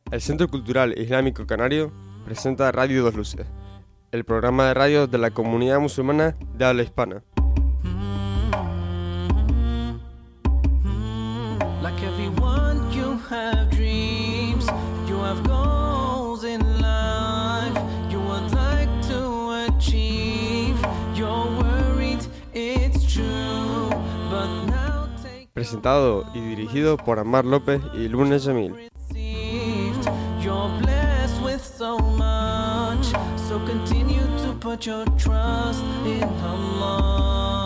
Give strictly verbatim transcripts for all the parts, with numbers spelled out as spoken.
El Centro Cultural Islámico Canario presenta Radio Dos Luces, el programa de radio de la comunidad musulmana de habla hispana. Like everyone, you have dreams, you have goals in life, you would like to achieve, you're worried, it's true, but now take... Presentado y dirigido por Ammar López y Luna Jamil. You're blessed with so much, so continue to put your trust in Allah.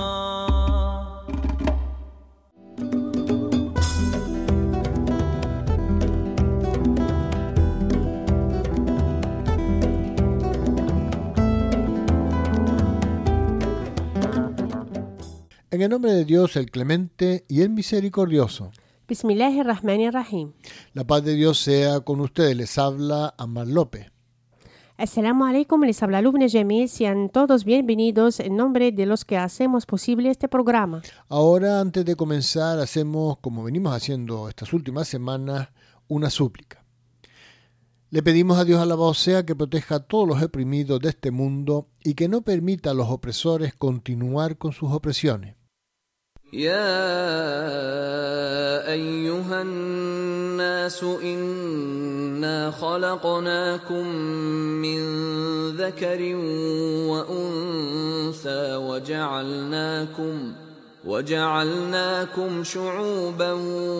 En el nombre de Dios, el Clemente y el Misericordioso. Bismillahirrahmanirrahim. La paz de Dios sea con ustedes. Les habla Ammar López. Assalamu alaikum, les habla Lubna Jamil. Sean todos bienvenidos en nombre de los que hacemos posible este programa. Ahora, antes de comenzar, hacemos, como venimos haciendo estas últimas semanas, una súplica. Le pedimos a Dios alabado sea que proteja a todos los oprimidos de este mundo y que no permita a los opresores continuar con sus opresiones. يا أيها الناس إنا خلقناكم من ذكر وأنثى وجعلناكم وجعلناكم شعوبا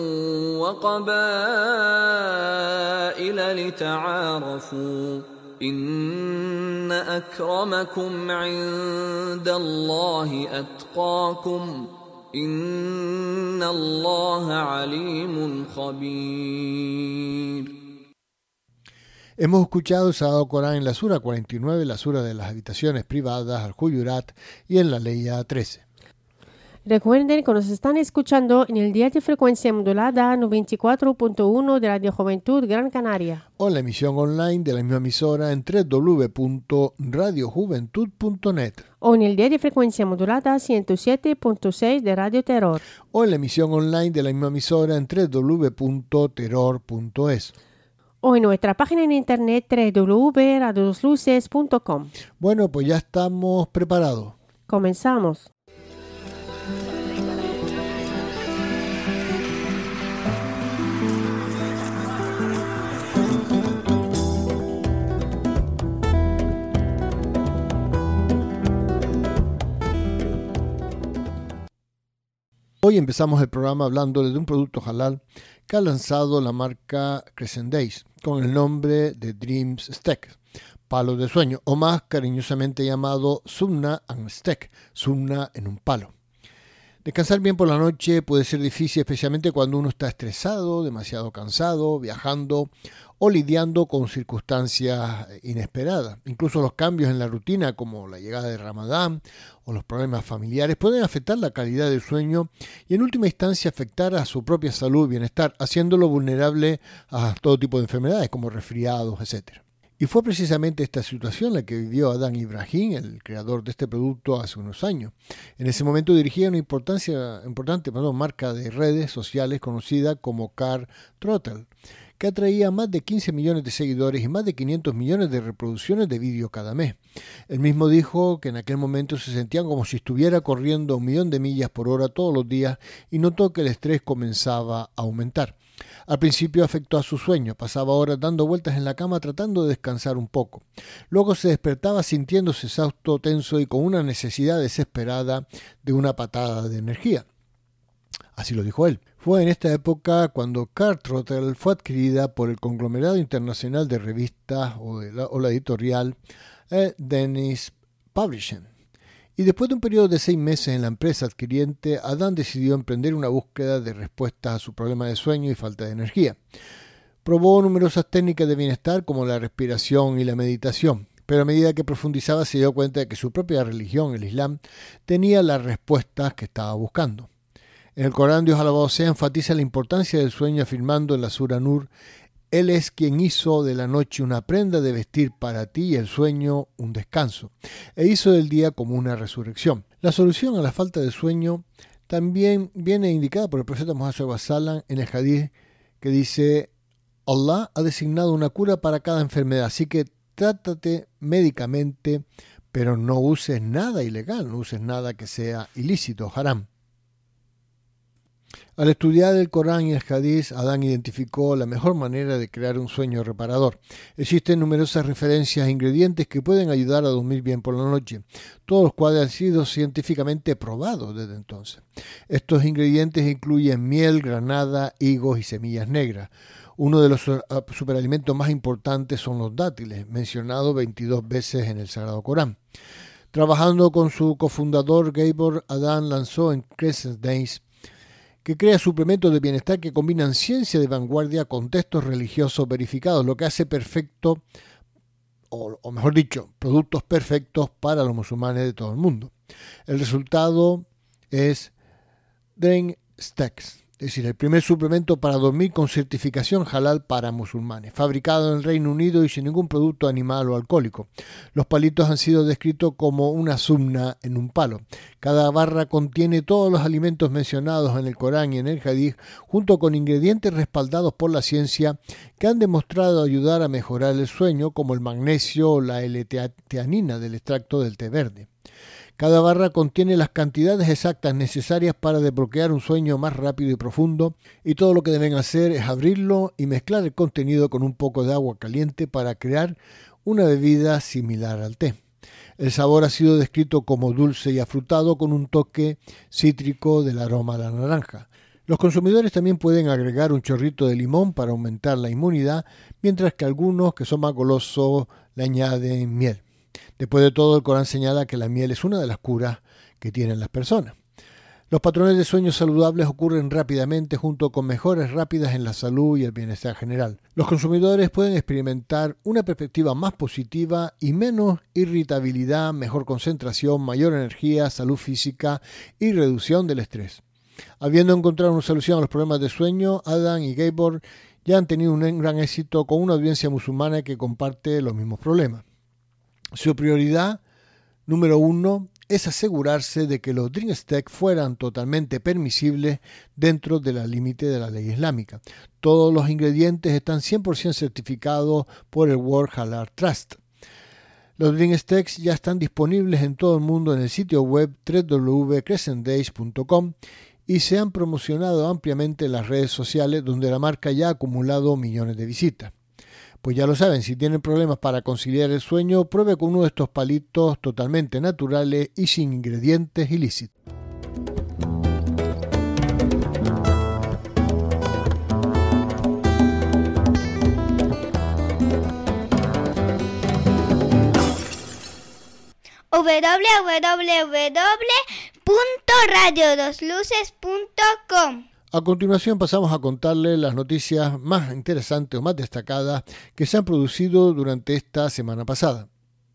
وقبائل لتعارفوا إن أكرمكم عند الله أتقاكم إن الله عليم خبير. Hemos escuchado el Sagrado Corán en la Sura cuarenta y nueve, la Sura de las habitaciones privadas, Al-Hujurat, y en la Leya trece. Recuerden que nos están escuchando en el dial de frecuencia modulada noventa y cuatro punto uno de Radio Juventud Gran Canaria. O en la emisión online de la misma emisora en doble u doble u doble u punto radio juventud punto net. O en el dial de frecuencia modulada ciento siete punto seis de Radio Terror. O en la emisión online de la misma emisora en doble u doble u doble u punto terror punto es. O en nuestra página en internet doble u doble u doble u punto radio dos luces punto com. Bueno, pues ya estamos preparados. Comenzamos. Hoy empezamos el programa hablando de un producto halal que ha lanzado la marca Crescent Days con el nombre de Dreams Steak, palo de sueño, o más cariñosamente llamado Sunna and Steak, Sunna en un palo. Descansar bien por la noche puede ser difícil, especialmente cuando uno está estresado, demasiado cansado, viajando o lidiando con circunstancias inesperadas. Incluso los cambios en la rutina, como la llegada de Ramadán o los problemas familiares, pueden afectar la calidad del sueño y en última instancia afectar a su propia salud y bienestar, haciéndolo vulnerable a todo tipo de enfermedades como resfriados, etcétera. Y fue precisamente esta situación la que vivió Adán Ibrahim, el creador de este producto, hace unos años. En ese momento dirigía una importancia, importante perdón, marca de redes sociales conocida como Car Throttle, que atraía más de quince millones de seguidores y más de quinientos millones de reproducciones de vídeo cada mes. Él mismo dijo que en aquel momento se sentían como si estuviera corriendo un millón de millas por hora todos los días y notó que el estrés comenzaba a aumentar. Al principio afectó a su sueño, pasaba horas dando vueltas en la cama tratando de descansar un poco. Luego se despertaba sintiéndose exhausto, tenso y con una necesidad desesperada de una patada de energía. Así lo dijo él. Fue en esta época cuando Car Throttle fue adquirida por el conglomerado internacional de revistas o, de la, o la editorial eh, Dennis Publishing. Y después de un periodo de seis meses en la empresa adquiriente, Adán decidió emprender una búsqueda de respuestas a su problema de sueño y falta de energía. Probó numerosas técnicas de bienestar como la respiración y la meditación, pero a medida que profundizaba se dio cuenta de que su propia religión, el Islam, tenía las respuestas que estaba buscando. En el Corán, Dios alabado sea, enfatiza la importancia del sueño afirmando en la Sura Nur: Él es quien hizo de la noche una prenda de vestir para ti y el sueño un descanso, e hizo del día como una resurrección. La solución a la falta de sueño también viene indicada por el profeta Muhammad sallallahu alaihi wasallam en el hadith que dice: Allah ha designado una cura para cada enfermedad, así que trátate médicamente, pero no uses nada ilegal, no uses nada que sea ilícito, haram. Al estudiar el Corán y el Hadís, Adán identificó la mejor manera de crear un sueño reparador. Existen numerosas referencias a ingredientes que pueden ayudar a dormir bien por la noche, todos los cuales han sido científicamente probados desde entonces. Estos ingredientes incluyen miel, granada, higos y semillas negras. Uno de los superalimentos más importantes son los dátiles, mencionados veintidós veces en el Sagrado Corán. Trabajando con su cofundador Gabor, Adán lanzó en Crescent Days, que crea suplementos de bienestar que combinan ciencia de vanguardia con textos religiosos verificados, lo que hace perfecto, o, o mejor dicho, productos perfectos para los musulmanes de todo el mundo. El resultado es Dream Stacks, es decir, el primer suplemento para dormir con certificación halal para musulmanes, fabricado en el Reino Unido y sin ningún producto animal o alcohólico. Los palitos han sido descritos como una sumna en un palo. Cada barra contiene todos los alimentos mencionados en el Corán y en el Hadís, junto con ingredientes respaldados por la ciencia que han demostrado ayudar a mejorar el sueño, como el magnesio o la L-teanina del extracto del té verde. Cada barra contiene las cantidades exactas necesarias para desbloquear un sueño más rápido y profundo, y todo lo que deben hacer es abrirlo y mezclar el contenido con un poco de agua caliente para crear una bebida similar al té. El sabor ha sido descrito como dulce y afrutado con un toque cítrico del aroma de la naranja. Los consumidores también pueden agregar un chorrito de limón para aumentar la inmunidad, mientras que algunos que son más golosos le añaden miel. Después de todo, el Corán señala que la miel es una de las curas que tienen las personas. Los patrones de sueños saludables ocurren rápidamente junto con mejoras rápidas en la salud y el bienestar general. Los consumidores pueden experimentar una perspectiva más positiva y menos irritabilidad, mejor concentración, mayor energía, salud física y reducción del estrés. Habiendo encontrado una solución a los problemas de sueño, Adán y Gabor ya han tenido un gran éxito con una audiencia musulmana que comparte los mismos problemas. Su prioridad número uno es asegurarse de que los Dream Stacks fueran totalmente permisibles dentro de la límite de la ley islámica. Todos los ingredientes están cien por ciento certificados por el World Halal Trust. Los Dream Stacks ya están disponibles en todo el mundo en el sitio web doble u doble u doble u punto crescent days punto com y se han promocionado ampliamente en las redes sociales, donde la marca ya ha acumulado millones de visitas. Pues ya lo saben, si tienen problemas para conciliar el sueño, pruebe con uno de estos palitos totalmente naturales y sin ingredientes ilícitos. doble u doble u doble u punto radio dos luces punto com. A continuación pasamos a contarles las noticias más interesantes o más destacadas que se han producido durante esta semana pasada.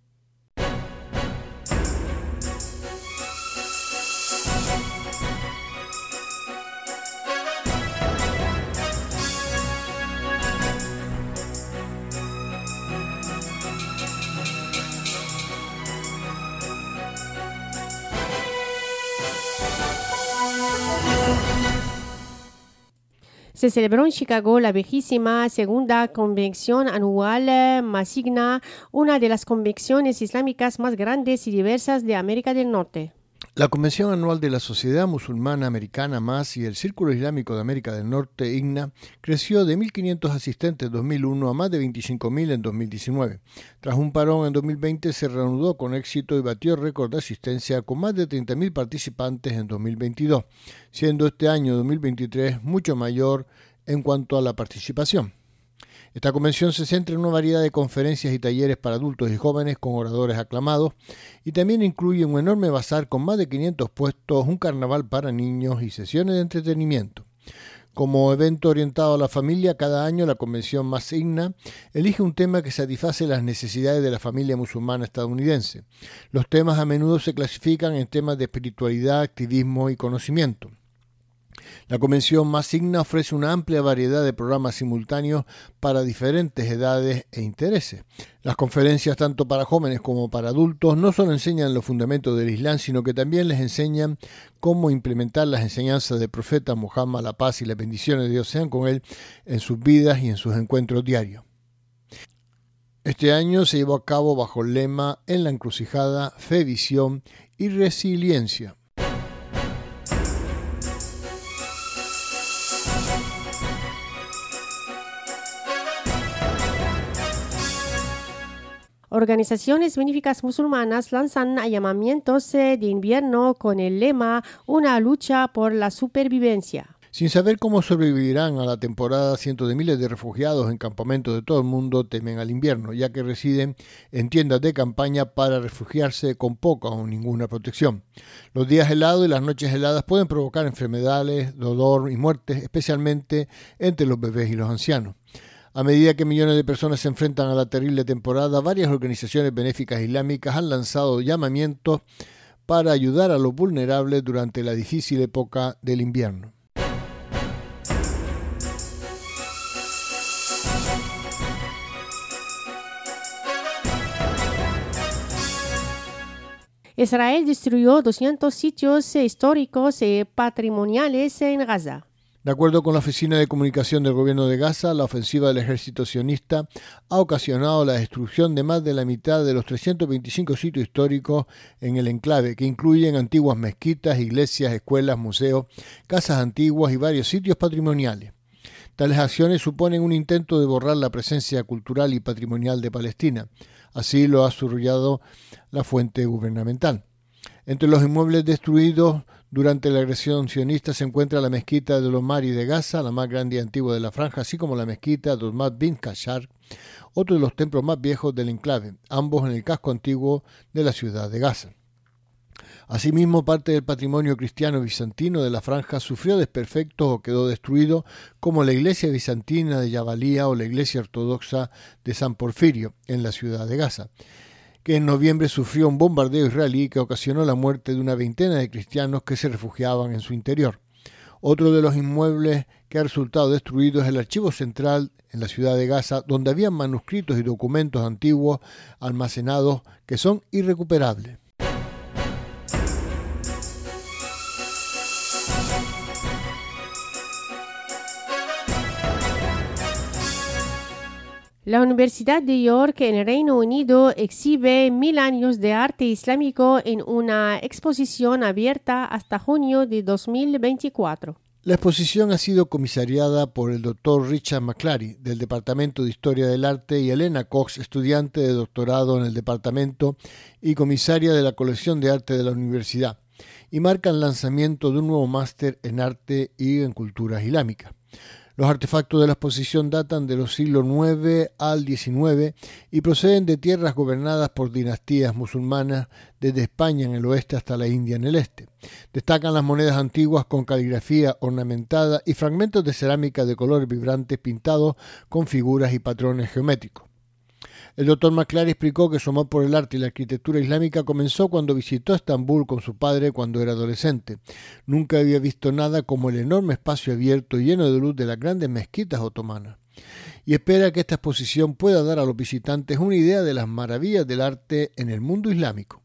Se celebró en Chicago la vigésima segunda convención anual Masigna, una de las convenciones islámicas más grandes y diversas de América del Norte. La Convención Anual de la Sociedad Musulmana Americana M A S y el Círculo Islámico de América del Norte, I G N A, creció de mil quinientos asistentes en dos mil uno a más de veinticinco mil en dos mil diecinueve. Tras un parón en dos mil veinte, se reanudó con éxito y batió récord de asistencia con más de treinta mil participantes en dos mil veintidós, siendo este año dos mil veintitrés mucho mayor en cuanto a la participación. Esta convención se centra en una variedad de conferencias y talleres para adultos y jóvenes con oradores aclamados y también incluye un enorme bazar con más de quinientos puestos, un carnaval para niños y sesiones de entretenimiento. Como evento orientado a la familia, cada año la convención Masigna elige un tema que satisface las necesidades de la familia musulmana estadounidense. Los temas a menudo se clasifican en temas de espiritualidad, activismo y conocimiento. La convención Masigna ofrece una amplia variedad de programas simultáneos para diferentes edades e intereses. Las conferencias, tanto para jóvenes como para adultos, no solo enseñan los fundamentos del Islam, sino que también les enseñan cómo implementar las enseñanzas del profeta Muhammad, la paz y las bendiciones de Dios sean con él, en sus vidas y en sus encuentros diarios. Este año se llevó a cabo bajo el lema En la encrucijada, fe, visión y resiliencia. Organizaciones benéficas musulmanas lanzan llamamientos de invierno con el lema Una lucha por la supervivencia. Sin saber cómo sobrevivirán a la temporada, cientos de miles de refugiados en campamentos de todo el mundo temen al invierno, ya que residen en tiendas de campaña para refugiarse con poca o ninguna protección. Los días helados y las noches heladas pueden provocar enfermedades, dolor y muertes, especialmente entre los bebés y los ancianos. A medida que millones de personas se enfrentan a la terrible temporada, varias organizaciones benéficas islámicas han lanzado llamamientos para ayudar a los vulnerables durante la difícil época del invierno. Israel destruyó doscientos sitios históricos y patrimoniales en Gaza. De acuerdo con la Oficina de Comunicación del Gobierno de Gaza, la ofensiva del ejército sionista ha ocasionado la destrucción de más de la mitad de los trescientos veinticinco sitios históricos en el enclave, que incluyen antiguas mezquitas, iglesias, escuelas, museos, casas antiguas y varios sitios patrimoniales. Tales acciones suponen un intento de borrar la presencia cultural y patrimonial de Palestina. Así lo ha subrayado la fuente gubernamental. Entre los inmuebles destruidos durante la agresión sionista se encuentra la mezquita de Omari de Gaza, la más grande y antigua de la franja, así como la mezquita de Ahmad bin Kashar, otro de los templos más viejos del enclave, ambos en el casco antiguo de la ciudad de Gaza. Asimismo, parte del patrimonio cristiano bizantino de la franja sufrió desperfectos o quedó destruido, como la iglesia bizantina de Yabalía o la iglesia ortodoxa de San Porfirio, en la ciudad de Gaza, que en noviembre sufrió un bombardeo israelí que ocasionó la muerte de una veintena de cristianos que se refugiaban en su interior. Otro de los inmuebles que ha resultado destruido es el archivo central en la ciudad de Gaza, donde había manuscritos y documentos antiguos almacenados que son irrecuperables. La Universidad de York en el Reino Unido exhibe mil años de arte islámico en una exposición abierta hasta junio de dos mil veinticuatro. La exposición ha sido comisariada por el doctor Richard McClary, del Departamento de Historia del Arte, y Elena Cox, estudiante de doctorado en el departamento y comisaria de la colección de arte de la universidad, y marca el lanzamiento de un nuevo máster en arte y en cultura islámica. Los artefactos de la exposición datan de los siglos nueve al diecinueve y proceden de tierras gobernadas por dinastías musulmanas desde España en el oeste hasta la India en el este. Destacan las monedas antiguas con caligrafía ornamentada y fragmentos de cerámica de colores vibrantes pintados con figuras y patrones geométricos. El doctor McClary explicó que su amor por el arte y la arquitectura islámica comenzó cuando visitó Estambul con su padre cuando era adolescente. Nunca había visto nada como el enorme espacio abierto y lleno de luz de las grandes mezquitas otomanas. Y espera que esta exposición pueda dar a los visitantes una idea de las maravillas del arte en el mundo islámico.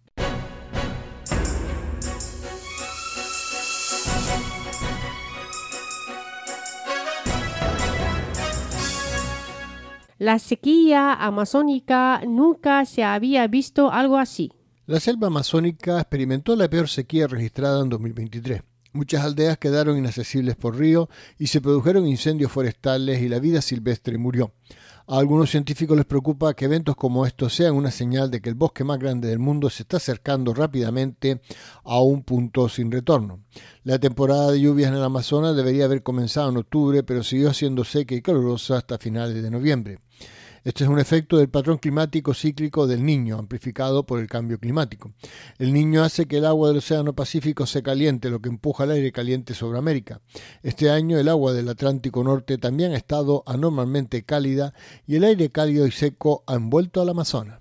La sequía amazónica nunca se había visto algo así. La selva amazónica experimentó la peor sequía registrada en dos mil veintitrés. Muchas aldeas quedaron inaccesibles por río y se produjeron incendios forestales y la vida silvestre murió. A algunos científicos les preocupa que eventos como estos sean una señal de que el bosque más grande del mundo se está acercando rápidamente a un punto sin retorno. La temporada de lluvias en el Amazonas debería haber comenzado en octubre, pero siguió siendo seca y calurosa hasta finales de noviembre. Este es un efecto del patrón climático cíclico del Niño, amplificado por el cambio climático. El Niño hace que el agua del Océano Pacífico se caliente, lo que empuja el aire caliente sobre América. Este año el agua del Atlántico Norte también ha estado anormalmente cálida y el aire cálido y seco ha envuelto al Amazonas.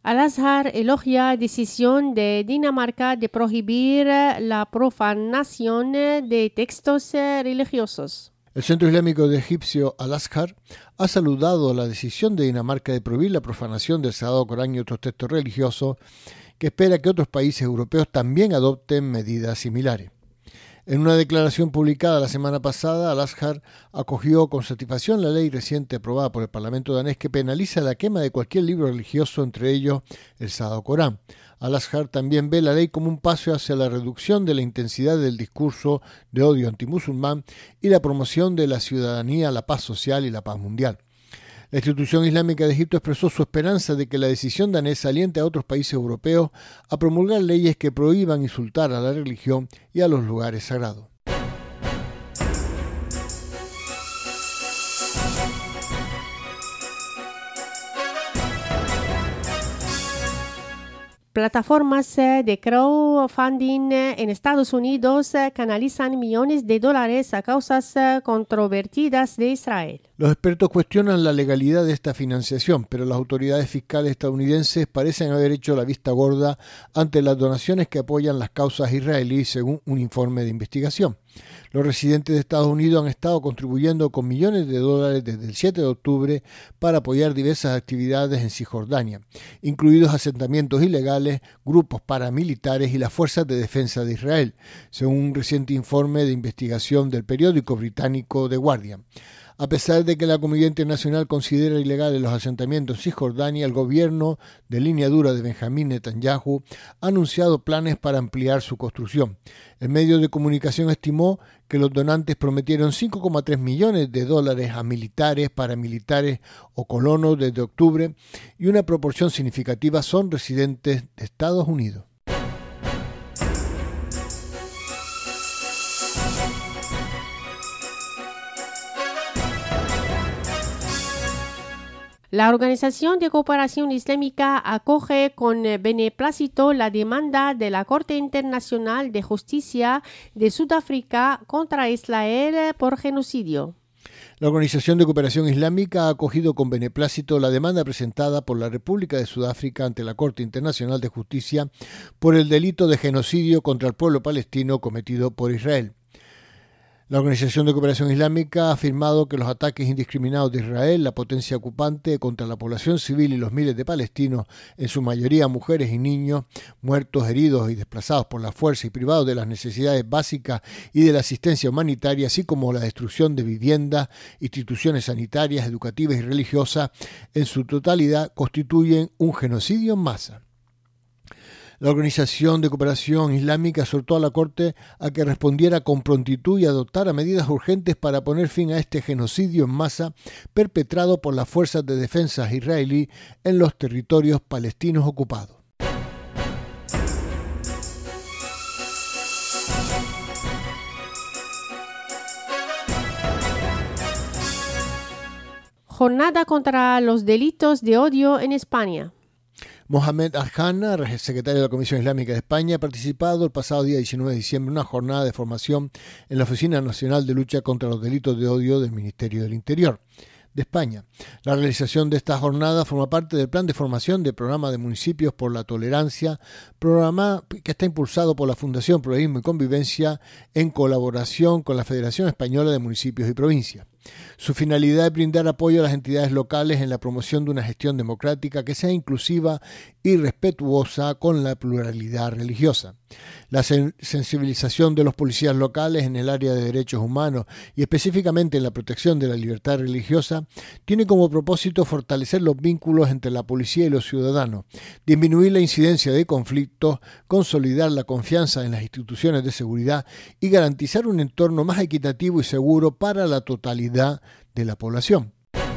Al-Azhar elogia decisión de Dinamarca de prohibir la profanación de textos religiosos. El Centro Islámico de Egipcio Al-Azhar ha saludado la decisión de Dinamarca de prohibir la profanación del Sagrado Corán y otros textos religiosos, que espera que otros países europeos también adopten medidas similares. En una declaración publicada la semana pasada, Al-Azhar acogió con satisfacción la ley reciente aprobada por el Parlamento danés que penaliza la quema de cualquier libro religioso, entre ellos el Sagrado Corán. Al-Azhar también ve la ley como un paso hacia la reducción de la intensidad del discurso de odio antimusulmán y la promoción de la ciudadanía, la paz social y la paz mundial. La institución islámica de Egipto expresó su esperanza de que la decisión danesa aliente a otros países europeos a promulgar leyes que prohíban insultar a la religión y a los lugares sagrados. Plataformas de crowdfunding en Estados Unidos canalizan millones de dólares a causas controvertidas de Israel. Los expertos cuestionan la legalidad de esta financiación, pero las autoridades fiscales estadounidenses parecen haber hecho la vista gorda ante las donaciones que apoyan las causas israelíes, según un informe de investigación. Los residentes de Estados Unidos han estado contribuyendo con millones de dólares desde el siete de octubre para apoyar diversas actividades en Cisjordania, incluidos asentamientos ilegales, grupos paramilitares y las fuerzas de defensa de Israel, según un reciente informe de investigación del periódico británico The Guardian. A pesar de que la comunidad internacional considera ilegales los asentamientos en Cisjordania, el gobierno de línea dura de Benjamín Netanyahu ha anunciado planes para ampliar su construcción. El medio de comunicación estimó que los donantes prometieron cinco coma tres millones de dólares a militares, paramilitares o colonos desde octubre, y una proporción significativa son residentes de Estados Unidos. La Organización de Cooperación Islámica acoge con beneplácito la demanda de la Corte Internacional de Justicia de Sudáfrica contra Israel por genocidio. La Organización de Cooperación Islámica ha acogido con beneplácito la demanda presentada por la República de Sudáfrica ante la Corte Internacional de Justicia por el delito de genocidio contra el pueblo palestino cometido por Israel. La Organización de Cooperación Islámica ha afirmado que los ataques indiscriminados de Israel, la potencia ocupante, contra la población civil y los miles de palestinos, en su mayoría mujeres y niños, muertos, heridos y desplazados por la fuerza y privados de las necesidades básicas y de la asistencia humanitaria, así como la destrucción de viviendas, instituciones sanitarias, educativas y religiosas, en su totalidad constituyen un genocidio en masa. La Organización de Cooperación Islámica exhortó a la Corte a que respondiera con prontitud y adoptara medidas urgentes para poner fin a este genocidio en masa perpetrado por las fuerzas de defensa israelí en los territorios palestinos ocupados. Jornada contra los delitos de odio en España. Mohamed Al-Hanna, secretario de la Comisión Islámica de España, ha participado el pasado día diecinueve de diciembre en una jornada de formación en la Oficina Nacional de Lucha contra los Delitos de Odio del Ministerio del Interior de España. La realización de esta jornada forma parte del plan de formación del Programa de Municipios por la Tolerancia, programa que está impulsado por la Fundación Pluralismo y Convivencia en colaboración con la Federación Española de Municipios y Provincias. Su finalidad es brindar apoyo a las entidades locales en la promoción de una gestión democrática que sea inclusiva y respetuosa con la pluralidad religiosa. La sensibilización de los policías locales en el área de derechos humanos y específicamente en la protección de la libertad religiosa tiene como propósito fortalecer los vínculos entre la policía y los ciudadanos, disminuir la incidencia de conflictos, consolidar la confianza en las instituciones de seguridad y garantizar un entorno más equitativo y seguro para la totalidad de la población.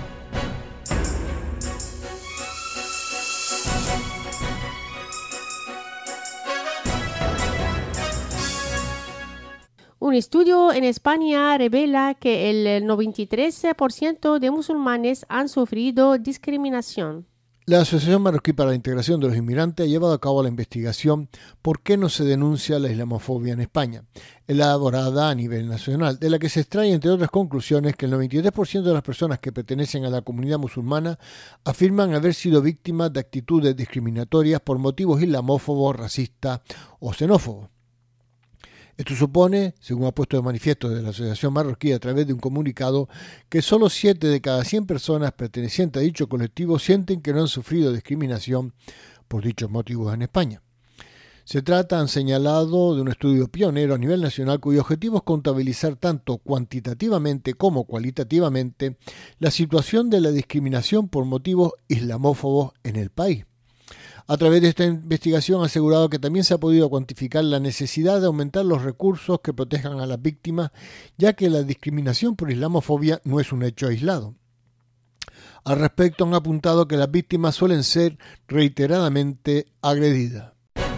Un estudio en España revela que el noventa y tres por ciento de musulmanes han sufrido discriminación. La Asociación Marroquí para la Integración de los Inmigrantes ha llevado a cabo la investigación ¿Por qué no se denuncia la islamofobia en España?, elaborada a nivel nacional, de la que se extrae, entre otras conclusiones, que el noventa y tres por ciento de las personas que pertenecen a la comunidad musulmana afirman haber sido víctimas de actitudes discriminatorias por motivos islamófobos, racistas o xenófobos. Esto supone, según ha puesto de manifiesto de la Asociación Marroquí a través de un comunicado, que solo siete de cada cien personas pertenecientes a dicho colectivo sienten que no han sufrido discriminación por dichos motivos en España. Se trata, han señalado, de un estudio pionero a nivel nacional cuyo objetivo es contabilizar tanto cuantitativamente como cualitativamente la situación de la discriminación por motivos islamófobos en el país. A través de esta investigación ha asegurado que también se ha podido cuantificar la necesidad de aumentar los recursos que protejan a las víctimas, ya que la discriminación por islamofobia no es un hecho aislado. Al respecto han apuntado que las víctimas suelen ser reiteradamente agredidas.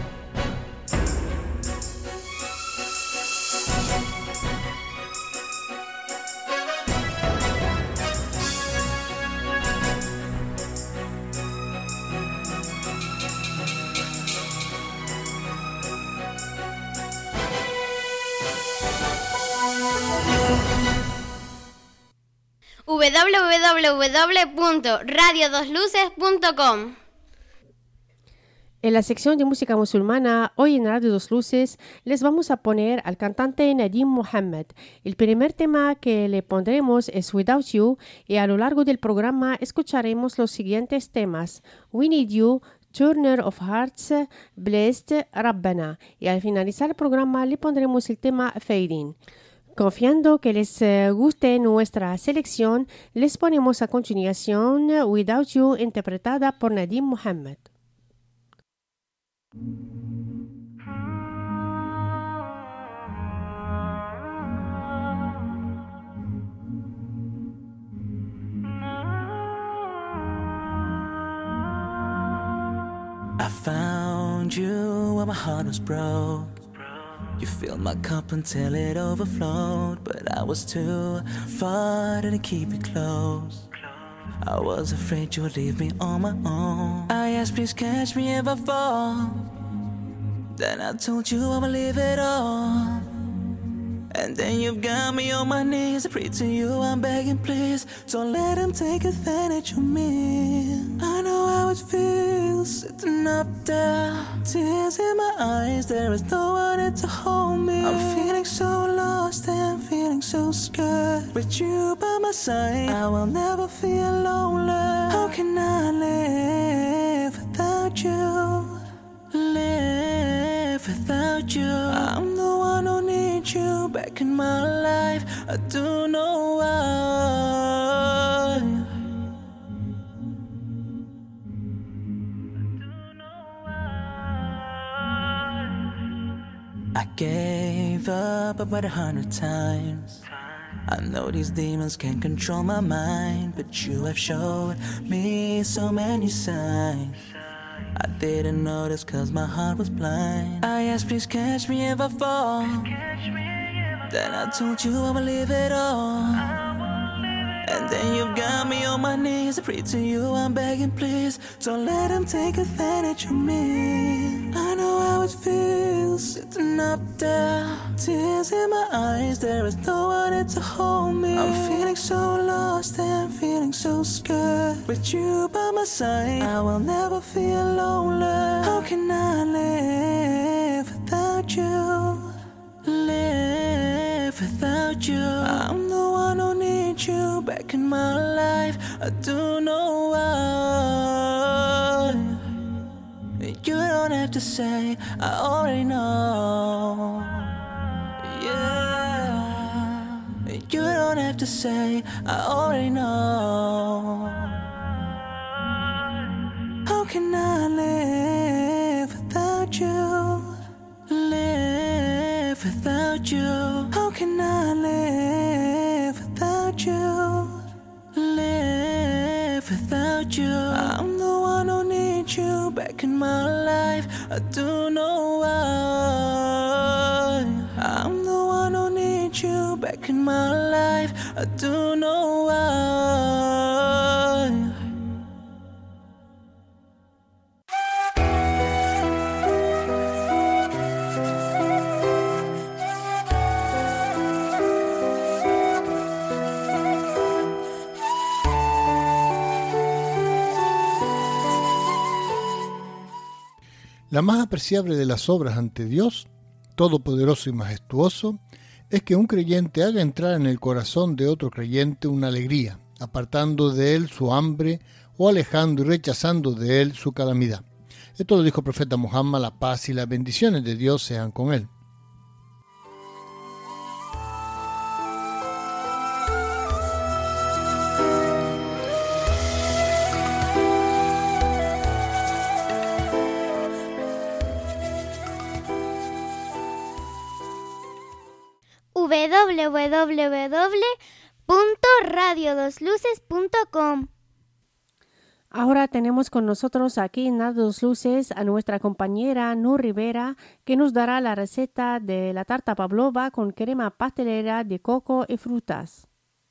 w w w punto radio dos luces punto com. En la sección de música musulmana, hoy en Radio Dos Luces, les vamos a poner al cantante Nadim Mohammed. El primer tema que le pondremos es Without You, y a lo largo del programa escucharemos los siguientes temas: We Need You, Turner of Hearts, Blessed, Rabbana. Y al finalizar el programa le pondremos el tema Fading. Confiando que les guste nuestra selección, les ponemos a continuación Without You, interpretada por Nadim Mohammed. I found you when my heart was broke. You filled my cup until it overflowed, but I was too far to keep it close. I was afraid you would leave me on my own. I asked, please catch me if I fall. Then I told you I would leave it all. And then you've got me on my knees. I pray to you, I'm begging, please don't let him take advantage of me. I know how it feels sitting up there, tears in my eyes, there is no one to hold me. I'm feeling so lost and feeling so scared. With you by my side, I will never feel lonely. How can I live without you? Live without you. I'm the one who needs you back in my life. I don't know why. I gave up about a hundred times. I know these demons can't control my mind, but you have showed me so many signs. I didn't notice cause my heart was blind. I asked, please catch me if I fall. Then I told you I would leave it all. And then you've got me on my knees. I pray to you, I'm begging, please don't let him take advantage of me. I know how it feels sitting up there, tears in my eyes, there is no one to hold me. I'm feeling so lost and feeling so scared. With you by my side, I will never feel lonely. How can I live without you? Live without you. I'm the one who needs you back in my life. I don't know why. You don't have to say, I already know. Yeah. You don't have to say, I already know. How can I live without you? Live without you. How can I live without you? Live without you. I'm the one who needs you back in my life. I don't know why. I'm the one who needs you back in my life. I don't know why. La más apreciable de las obras ante Dios, todopoderoso y majestuoso, es que un creyente haga entrar en el corazón de otro creyente una alegría, apartando de él su hambre o alejando y rechazando de él su calamidad. Esto lo dijo el profeta Muhammad, la paz y las bendiciones de Dios sean con él. w w w punto radio dos luces punto com. Ahora tenemos con nosotros aquí en Radio Dos Luces a nuestra compañera Nur Rivera, que nos dará la receta de la tarta pavlova con crema pastelera de coco y frutas.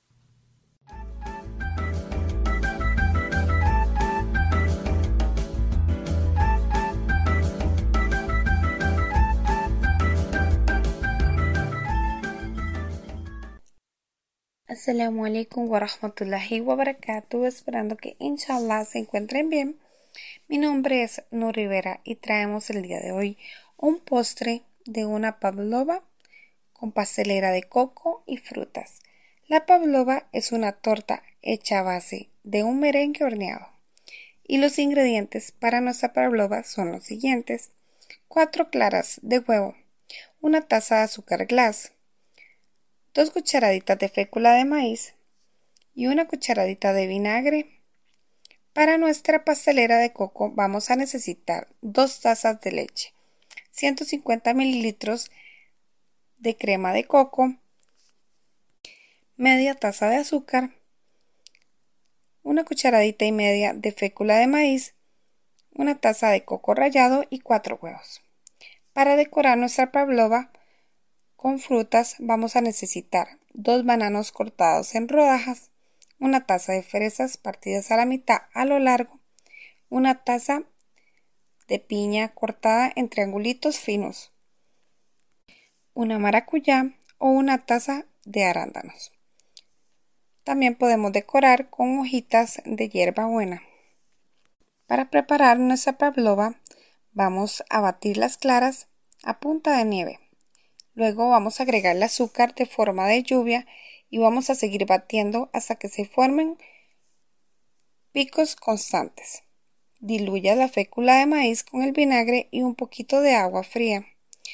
Assalamu alaikum wa rahmatullahi wa barakatuh. Esperando que inshallah se encuentren bien. Mi nombre es Nur Rivera y traemos el día de hoy un postre de una pavlova con pastelera de coco y frutas. La pavlova es una torta hecha a base de un merengue horneado. Y los ingredientes para nuestra pavlova son los siguientes: cuatro claras de huevo, una taza de azúcar glass, dos cucharaditas de fécula de maíz y una cucharadita de vinagre. Para nuestra pastelera de coco vamos a necesitar dos tazas de leche, ciento cincuenta mililitros de crema de coco, media taza de azúcar, una cucharadita y media de fécula de maíz, una taza de coco rallado y cuatro huevos. Para decorar nuestra pavlova con frutas vamos a necesitar dos bananos cortados en rodajas, una taza de fresas partidas a la mitad a lo largo, una taza de piña cortada en triangulitos finos, una maracuyá o una taza de arándanos. También podemos decorar con hojitas de hierbabuena. Para preparar nuestra pavlova vamos a batir las claras a punta de nieve. Luego vamos a agregar el azúcar de forma de lluvia y vamos a seguir batiendo hasta que se formen picos constantes. Diluya la fécula de maíz con el vinagre y un poquito de agua fría.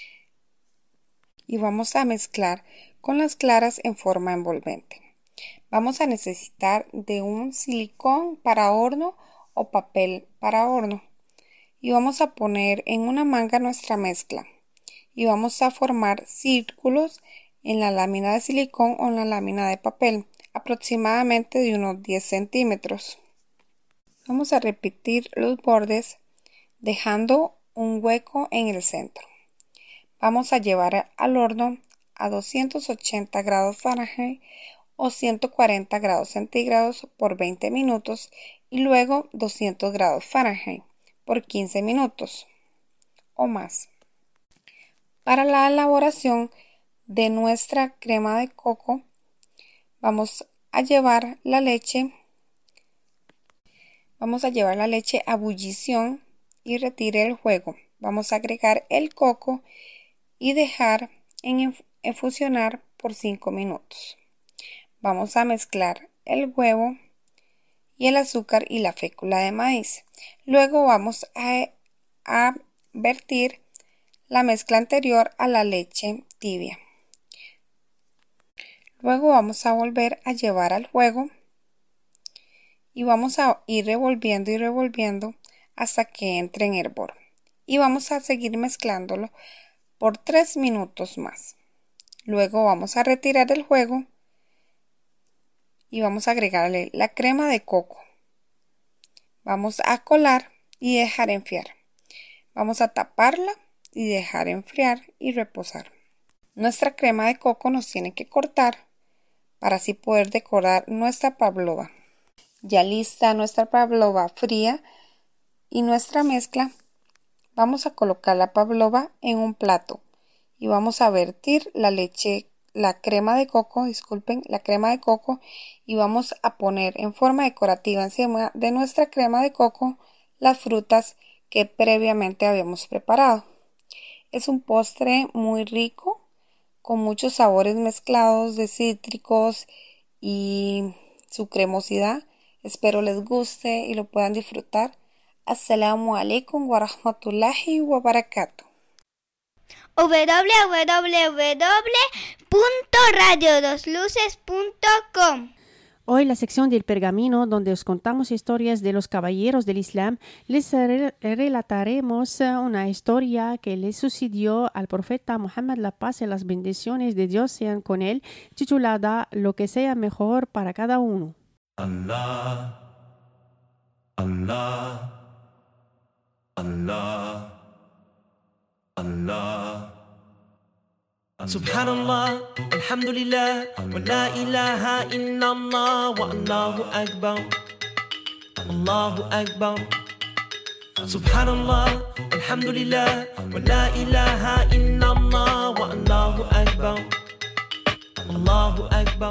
Y vamos a mezclar con las claras en forma envolvente. Vamos a necesitar de un silicón para horno o papel para horno. Y vamos a poner en una manga nuestra mezcla. Y vamos a formar círculos en la lámina de silicón o en la lámina de papel, aproximadamente de unos diez centímetros. Vamos a repetir los bordes dejando un hueco en el centro. Vamos a llevar al horno a doscientos ochenta grados Fahrenheit o ciento cuarenta grados centígrados por veinte minutos y luego doscientos grados Fahrenheit por quince minutos o más. Para la elaboración de nuestra crema de coco, vamos a llevar la leche, vamos a llevar la leche a ebullición y retire el jugo. Vamos a agregar el coco y dejar en infusionar por cinco minutos. Vamos a mezclar el huevo y el azúcar y la fécula de maíz. Luego vamos a, a vertir la mezcla anterior a la leche tibia. Luego vamos a volver a llevar al jugo y vamos a ir revolviendo y revolviendo hasta que entre en hervor. Y vamos a seguir mezclándolo por tres minutos más. Luego vamos a retirar el jugo y vamos a agregarle la crema de coco. Vamos a colar y dejar enfriar. Vamos a taparla y dejar enfriar y reposar. Nuestra crema de coco nos tiene que cortar para así poder decorar nuestra pavlova. Ya lista nuestra pavlova fría y nuestra mezcla, vamos a colocar la pavlova en un plato y vamos a vertir la leche, la crema de coco, disculpen, la crema de coco y vamos a poner en forma decorativa encima de nuestra crema de coco las frutas que previamente habíamos preparado. Es un postre muy rico, con muchos sabores mezclados de cítricos y su cremosidad. Espero les guste y lo puedan disfrutar. Assalamu alaikum wa rahmatullahi wa barakatuh. w w w punto radio dos luces punto com. Hoy la sección del Pergamino, donde os contamos historias de los caballeros del Islam, les re- relataremos una historia que le sucedió al profeta Muhammad, la paz y las bendiciones de Dios sean con él, titulada Lo que sea mejor para cada uno. Allah, Allah, Allah, Allah. Subhanallah, alhamdulillah, wa la ilaha illallah, wa Allahu akbar, Allahu akbar. Subhanallah, alhamdulillah, wa la ilaha illallah, wa Allahu akbar, Allahu akbar.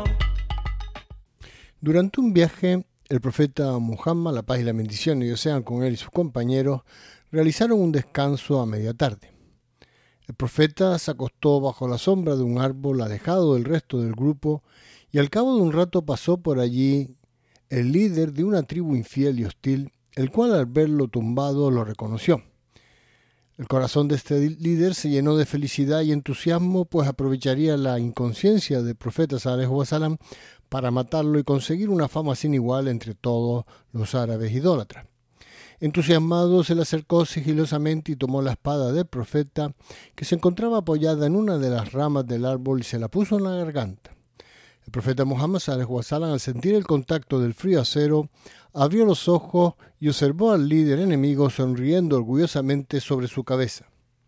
Durante un viaje, el profeta Muhammad, la paz y la bendición de Dios sean con él y sus compañeros, realizaron un descanso a media tarde. El profeta se acostó bajo la sombra de un árbol alejado del resto del grupo y al cabo de un rato pasó por allí el líder de una tribu infiel y hostil, el cual al verlo tumbado lo reconoció. El corazón de este líder se llenó de felicidad y entusiasmo, pues aprovecharía la inconsciencia del profeta sallallahu alaihi wasallam para matarlo y conseguir una fama sin igual entre todos los árabes idólatras. Entusiasmado, se le acercó sigilosamente y tomó la espada del profeta, que se encontraba apoyada en una de las ramas del árbol, y se la puso en la garganta. El profeta Muhammad sallallahu alaihi wasallam, al sentir el contacto del frío acero, abrió los ojos y observó al líder enemigo sonriendo orgullosamente sobre su cabeza.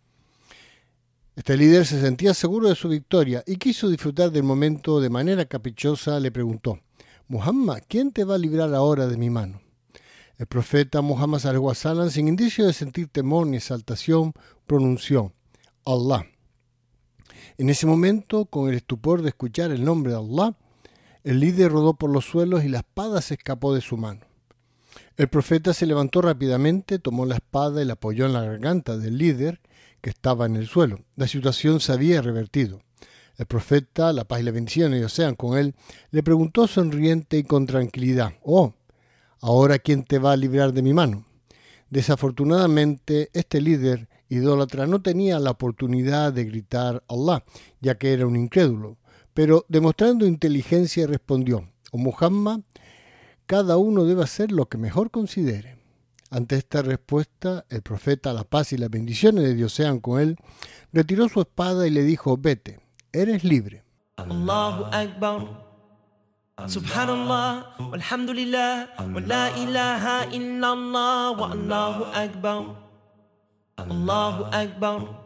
Este líder se sentía seguro de su victoria y quiso disfrutar del momento de manera caprichosa. Le preguntó: Muhammad, ¿quién te va a librar ahora de mi mano? El profeta Muhammad sallallahu alaihi wasallam, sin indicio de sentir temor ni exaltación, pronunció: Allah. En ese momento, con el estupor de escuchar el nombre de Allah, el líder rodó por los suelos y la espada se escapó de su mano. El profeta se levantó rápidamente, tomó la espada y la apoyó en la garganta del líder, que estaba en el suelo. La situación se había revertido. El profeta, la paz y la bendición de Dios sean con él, le preguntó sonriente y con tranquilidad: Oh, ¿ahora quién te va a librar de mi mano? Desafortunadamente, este líder idólatra no tenía la oportunidad de gritar Allah, ya que era un incrédulo, pero demostrando inteligencia respondió: Oh Muhammad, cada uno debe hacer lo que mejor considere. Ante esta respuesta, el profeta, la paz y las bendiciones de Dios sean con él, retiró su espada y le dijo: Vete, eres libre. Allahu akbar. Subhanallah, walhamdulillah, wa la ilaha illallah, wa Allahu akbar, Allahu akbar,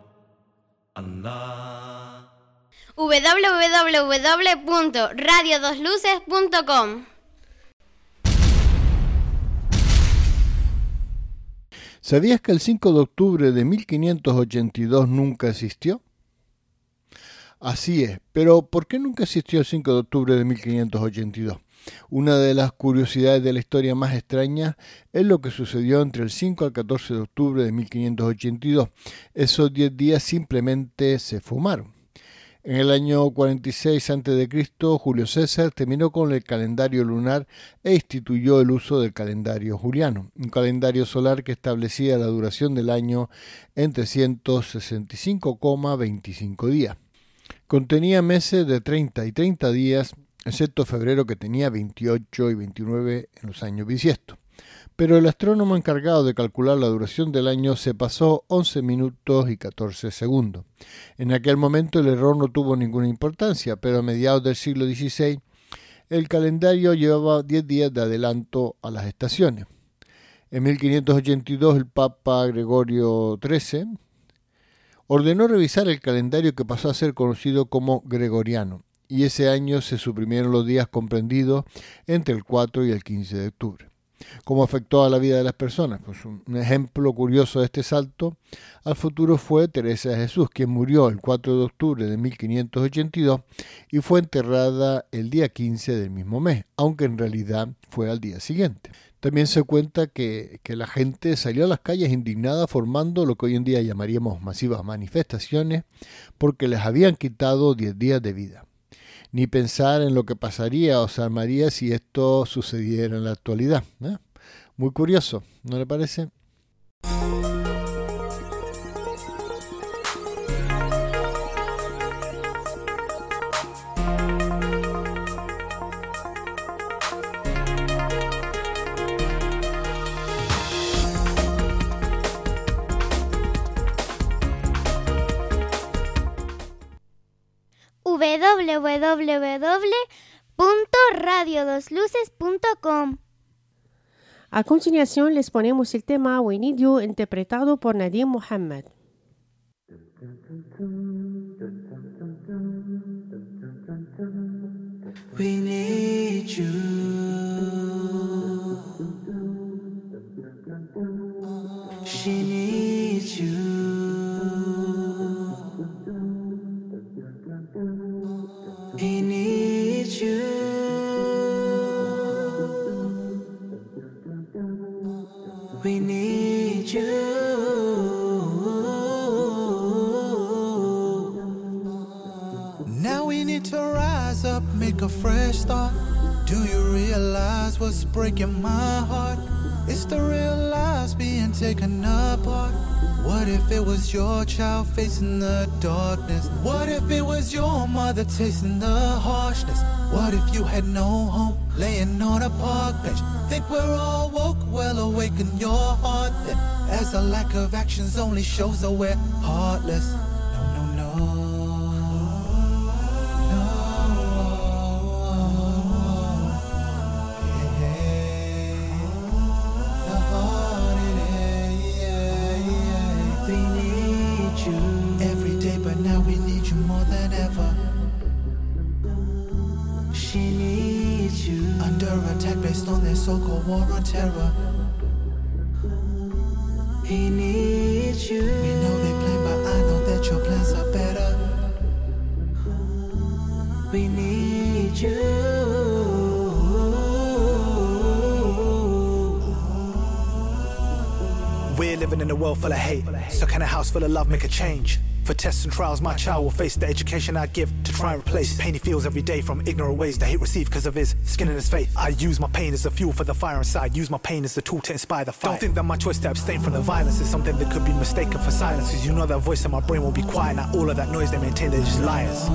Allah. w w w punto radio dos luces punto com. ¿Sabías que el cinco de octubre de mil quinientos ochenta y dos nunca existió? Así es, pero ¿por qué nunca existió el cinco de octubre de mil quinientos ochenta y dos? Una de las curiosidades de la historia más extrañas es lo que sucedió entre el cinco al catorce de octubre de mil quinientos ochenta y dos. Esos diez días simplemente se fumaron. En el año cuarenta y seis antes de Cristo, Julio César terminó con el calendario lunar e instituyó el uso del calendario juliano, un calendario solar que establecía la duración del año en trescientos sesenta y cinco coma veinticinco días. Contenía meses de treinta y treinta días, excepto febrero, que tenía veintiocho y veintinueve en los años bisiestos. Pero el astrónomo encargado de calcular la duración del año se pasó once minutos y catorce segundos. En aquel momento el error no tuvo ninguna importancia, pero a mediados del siglo dieciséis el calendario llevaba diez días de adelanto a las estaciones. En mil quinientos ochenta y dos el Papa Gregorio trece ordenó revisar el calendario, que pasó a ser conocido como gregoriano, y ese año se suprimieron los días comprendidos entre el cuatro y el quince de octubre. ¿Cómo afectó a la vida de las personas? Pues un, un ejemplo curioso de este salto al futuro fue Teresa de Jesús, quien murió el cuatro de octubre de mil quinientos ochenta y dos y fue enterrada el día quince del mismo mes, aunque en realidad fue al día siguiente. También se cuenta que, que la gente salió a las calles indignada formando lo que hoy en día llamaríamos masivas manifestaciones porque les habían quitado diez días de vida. Ni pensar en lo que pasaría o se armaría si esto sucediera en la actualidad, ¿eh? Muy curioso, ¿no le parece? doble u doble u doble u punto radio dos luces punto com. A continuación les ponemos el tema We Need You interpretado por Nadim Mohammed. We need you. She needs you. He needs you. We need you. Now we need to rise up, make a fresh start. Do you realize what's breaking my heart? It's the real lives being taken apart. What if it was your child facing the darkness? What if it was your mother tasting the harshness? What if you had no home, laying on a park bench? Think we're all woke, well awaken your heart then, as the lack of actions only shows that we're heartless. No, no, no. Based on their so-called war on terror. He needs you. We know they plan, but I know that your plans are better. We need you. We're living in a world full of hate, so can a house full of love make a change? For tests and trials, my child will face the education I give to try and replace pain he feels every day from ignorant ways the hate received because of his skin and his faith. I use my pain as the fuel for the fire inside, use my pain as the tool to inspire the fight. Don't think that my choice to abstain from the violence is something that could be mistaken for silence, cause you know that voice in my brain will be quiet. Not all of that noise they maintain, they're just liars.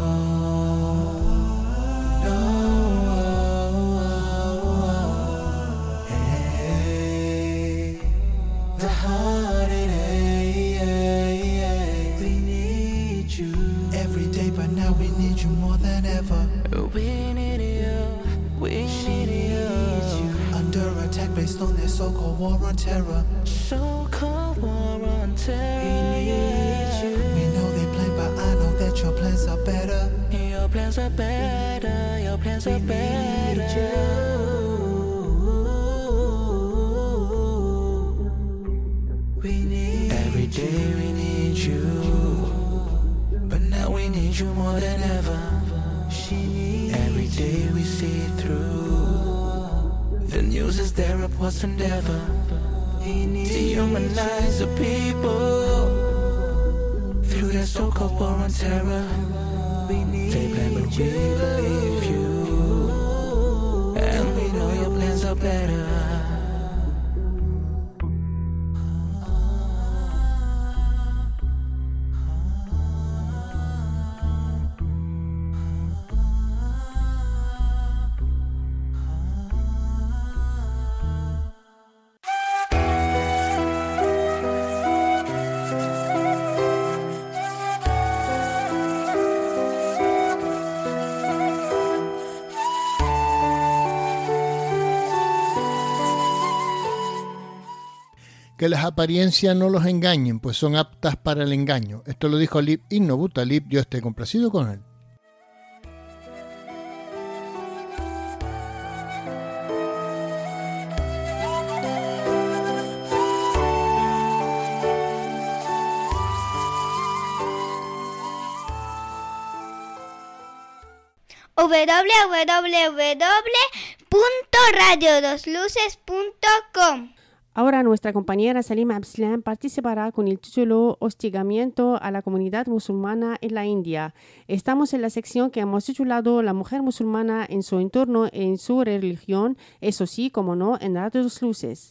We need you, we need you. Under attack based on their so-called war on terror. So-called war on terror. We need you. We know they plan, but I know that your plans are better. Your plans are better, your plans are better. We need every day we need you, but now we need you more than ever. Every day we see through the news is their reports endeavor to humanize the people through their so-called war on terror. They plan but we believe you, and we know your plans are better. Que las apariencias no los engañen, pues son aptas para el engaño. Esto lo dijo Alip Ibn Abu Talib, yo estoy complacido con él. w w w punto radio dos luces punto com. Ahora nuestra compañera Salima Abslam participará con el título Hostigamiento a la comunidad musulmana en la India. Estamos en la sección que hemos titulado La mujer musulmana en su entorno e en su religión, eso sí, como no, en Radio Dos Luces.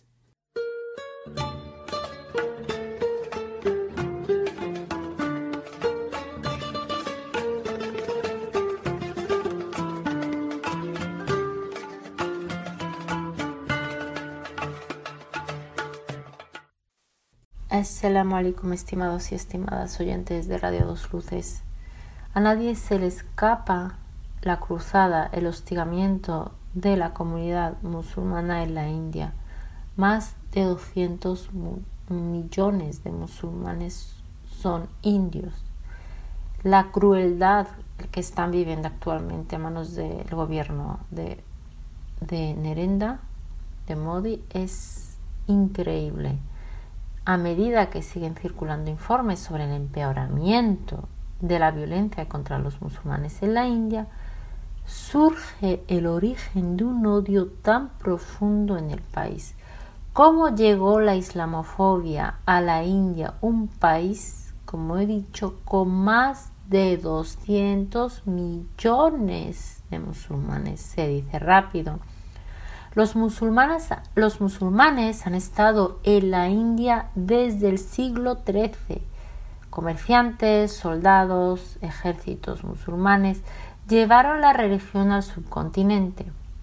Assalamu alaikum, estimados y estimadas oyentes de Radio Dos Luces. A nadie se le escapa la cruzada, el hostigamiento de la comunidad musulmana en la India. Más de doscientos millones de musulmanes son indios. La crueldad que están viviendo actualmente a manos del gobierno de, de Narendra, de Modi, es increíble. A medida que siguen circulando informes sobre el empeoramiento de la violencia contra los musulmanes en la India, surge el origen de un odio tan profundo en el país. ¿Cómo llegó la islamofobia a la India, un país, como he dicho, con más de doscientos millones de musulmanes? Se dice rápido. Los musulmanes, los musulmanes han estado en la India desde el siglo trece. Comerciantes, soldados, ejércitos musulmanes llevaron la religión al subcontinente.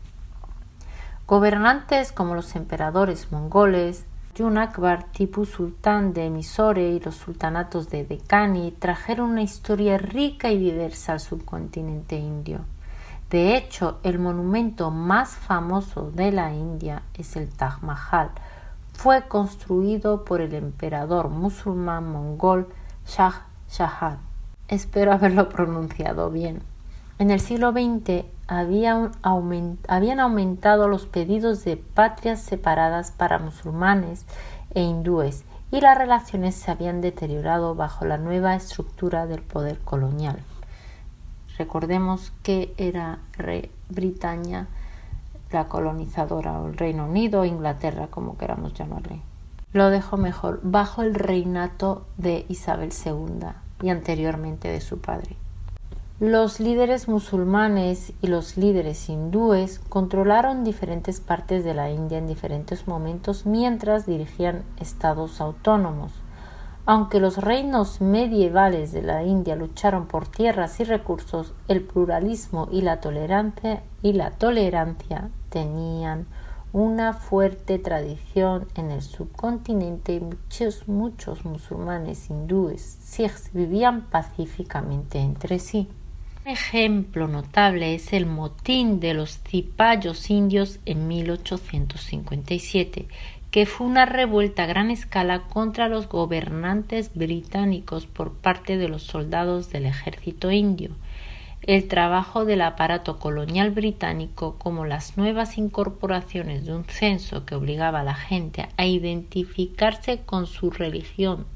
Gobernantes como los emperadores mongoles, Jun Akbar, Tipu Sultán de Mysore y los sultanatos de Decani trajeron una historia rica y diversa al subcontinente indio. De hecho, el monumento más famoso de la India es el Taj Mahal. Fue construido por el emperador musulmán mongol Shah Jahan. Espero haberlo pronunciado bien. En el siglo veinte había un aument- habían aumentado los pedidos de patrias separadas para musulmanes e hindúes y las relaciones se habían deteriorado bajo la nueva estructura del poder colonial. Recordemos que era Re- Britania la colonizadora, o el Reino Unido o Inglaterra, como queramos llamarle. Lo dejo mejor, bajo el reinato de Isabel segunda y anteriormente de su padre. Los líderes musulmanes y los líderes hindúes controlaron diferentes partes de la India en diferentes momentos mientras dirigían estados autónomos. Aunque los reinos medievales de la India lucharon por tierras y recursos, el pluralismo y la tolerancia, y la tolerancia tenían una fuerte tradición en el subcontinente y muchos, muchos musulmanes, hindúes, sikhs vivían pacíficamente entre sí. Un ejemplo notable es el motín de los cipayos indios en mil ochocientos cincuenta y siete, que fue una revuelta a gran escala contra los gobernantes británicos por parte de los soldados del ejército indio. El trabajo del aparato colonial británico, como las nuevas incorporaciones de un censo que obligaba a la gente a identificarse con su religión,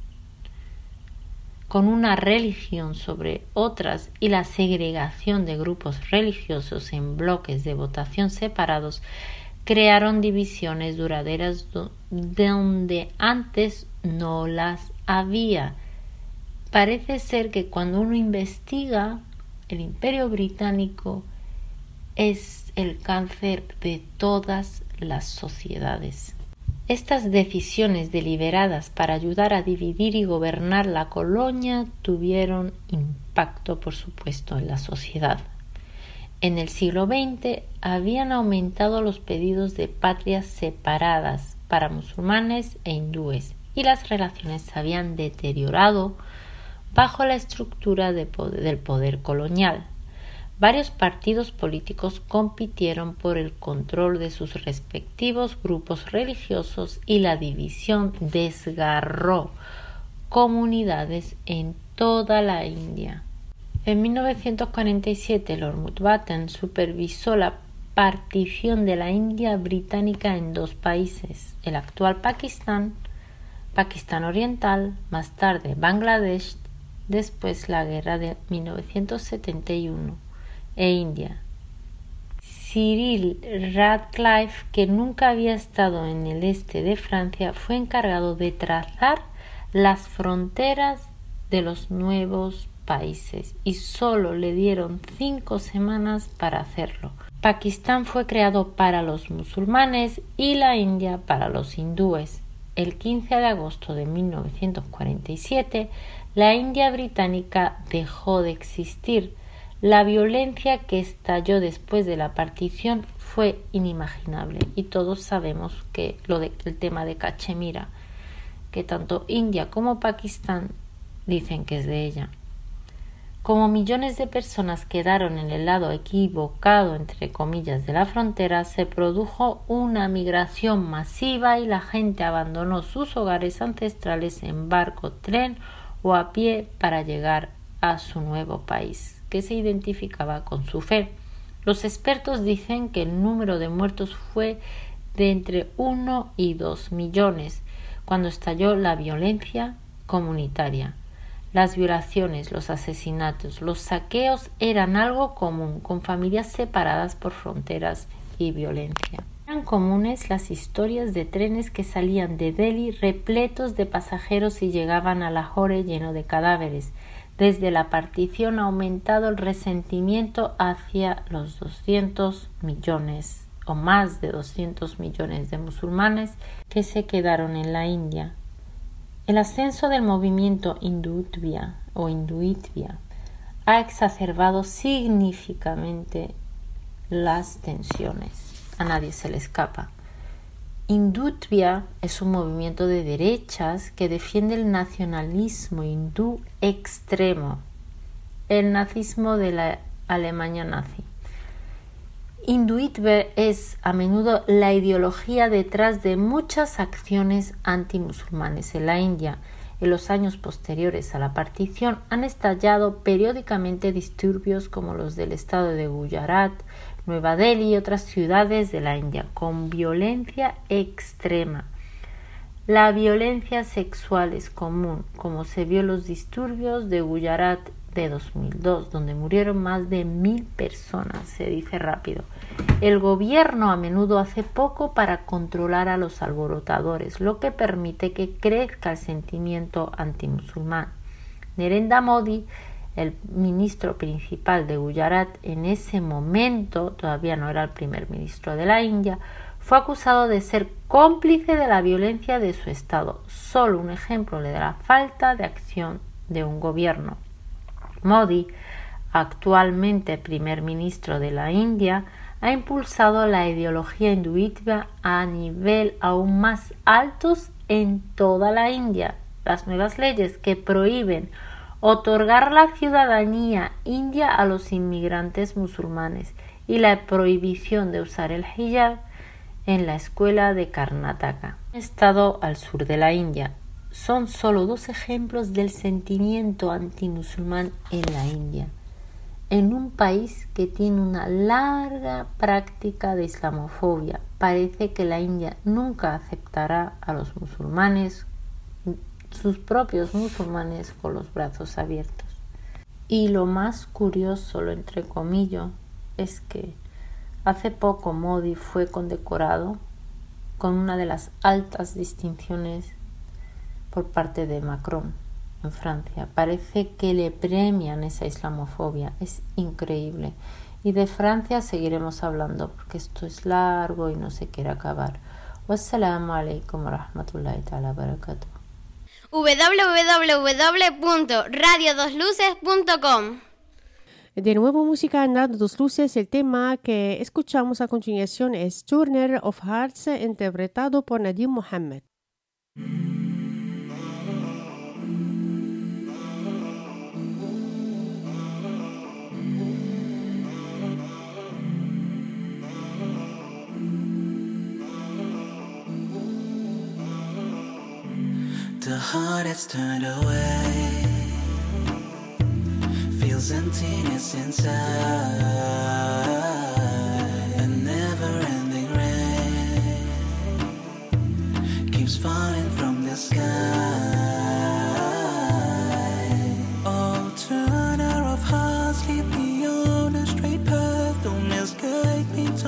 con una religión sobre otras, y la segregación de grupos religiosos en bloques de votación separados, crearon divisiones duraderas donde antes no las había. Parece ser que cuando uno investiga, el Imperio Británico es el cáncer de todas las sociedades. Estas decisiones deliberadas para ayudar a dividir y gobernar la colonia tuvieron impacto, por supuesto, en la sociedad. En el siglo veinte habían aumentado los pedidos de patrias separadas para musulmanes e hindúes y las relaciones se habían deteriorado bajo la estructura de poder, del poder colonial. Varios partidos políticos compitieron por el control de sus respectivos grupos religiosos y la división desgarró comunidades en toda la India. En mil novecientos cuarenta y siete, Lord Mountbatten supervisó la partición de la India británica en dos países, el actual Pakistán, Pakistán Oriental, más tarde Bangladesh, después la guerra de mil novecientos setenta y uno, e India, Cyril Radcliffe, que nunca había estado en el este de Francia, fue encargado de trazar las fronteras de los nuevos países y solo le dieron cinco semanas para hacerlo. Pakistán fue creado para los musulmanes y la India para los hindúes. El quince de agosto de mil novecientos cuarenta y siete, la India británica dejó de existir. La violencia que estalló después de la partición fue inimaginable y todos sabemos que lo de, el tema de Cachemira, que tanto India como Pakistán dicen que es de ella. Como millones de personas quedaron en el lado equivocado, entre comillas, de la frontera, se produjo una migración masiva y la gente abandonó sus hogares ancestrales en barco, tren o a pie para llegar a su nuevo país, que se identificaba con su fe. Los expertos dicen que el número de muertos fue de entre uno y dos millones cuando estalló la violencia comunitaria. Las violaciones, los asesinatos, los saqueos eran algo común, con familias separadas por fronteras y violencia. Eran comunes las historias de trenes que salían de Delhi repletos de pasajeros y llegaban a Lahore lleno de cadáveres. Desde la partición ha aumentado el resentimiento hacia los doscientos millones o más de doscientos millones de musulmanes que se quedaron en la India. El ascenso del movimiento Hindutva o Hinduitva ha exacerbado significativamente las tensiones. A nadie se le escapa. Hindutva es un movimiento de derechas que defiende el nacionalismo hindú extremo, el nazismo de la Alemania nazi. Hinduitva es a menudo la ideología detrás de muchas acciones antimusulmanes en la India. En los años posteriores a la partición han estallado periódicamente disturbios como los del estado de Gujarat, Nueva Delhi y otras ciudades de la India, con violencia extrema. La violencia sexual es común, como se vio en los disturbios de Gujarat de dos mil dos, donde murieron más de mil personas, se dice rápido. El gobierno a menudo hace poco para controlar a los alborotadores, lo que permite que crezca el sentimiento antimusulmán. Narendra Modi, el ministro principal de Gujarat en ese momento, todavía no era el primer ministro de la India, fue acusado de ser cómplice de la violencia de su estado, solo un ejemplo de la falta de acción de un gobierno. Modi, actualmente primer ministro de la India, ha impulsado la ideología hinduitva a nivel aún más altos en toda la India. Las nuevas leyes que prohíben otorgar la ciudadanía india a los inmigrantes musulmanes y la prohibición de usar el hijab en la escuela de Karnataka, estado al sur de la India, son solo dos ejemplos del sentimiento antimusulmán en la India, en un país que tiene una larga práctica de islamofobia. Parece que la India nunca aceptará a los musulmanes, sus propios musulmanes, con los brazos abiertos. Y lo más curioso, lo entrecomillo, es que hace poco Modi fue condecorado con una de las altas distinciones por parte de Macron en Francia. Parece que le premian esa islamofobia. Es increíble. Y de Francia seguiremos hablando porque esto es largo y no se quiere acabar. Wassalamu alaikum wa rahmatullahi ta'ala barakatuh. w w w punto radio dos luces punto com. De nuevo música en Radio Dos Luces. El tema que escuchamos a continuación es Turner of Hearts, interpretado por Nadim Mohammed. The heart has turned away, feels emptiness inside, a never-ending rain keeps falling from the sky. Oh, turner of hearts, lead me on a straight path, don't misguide me.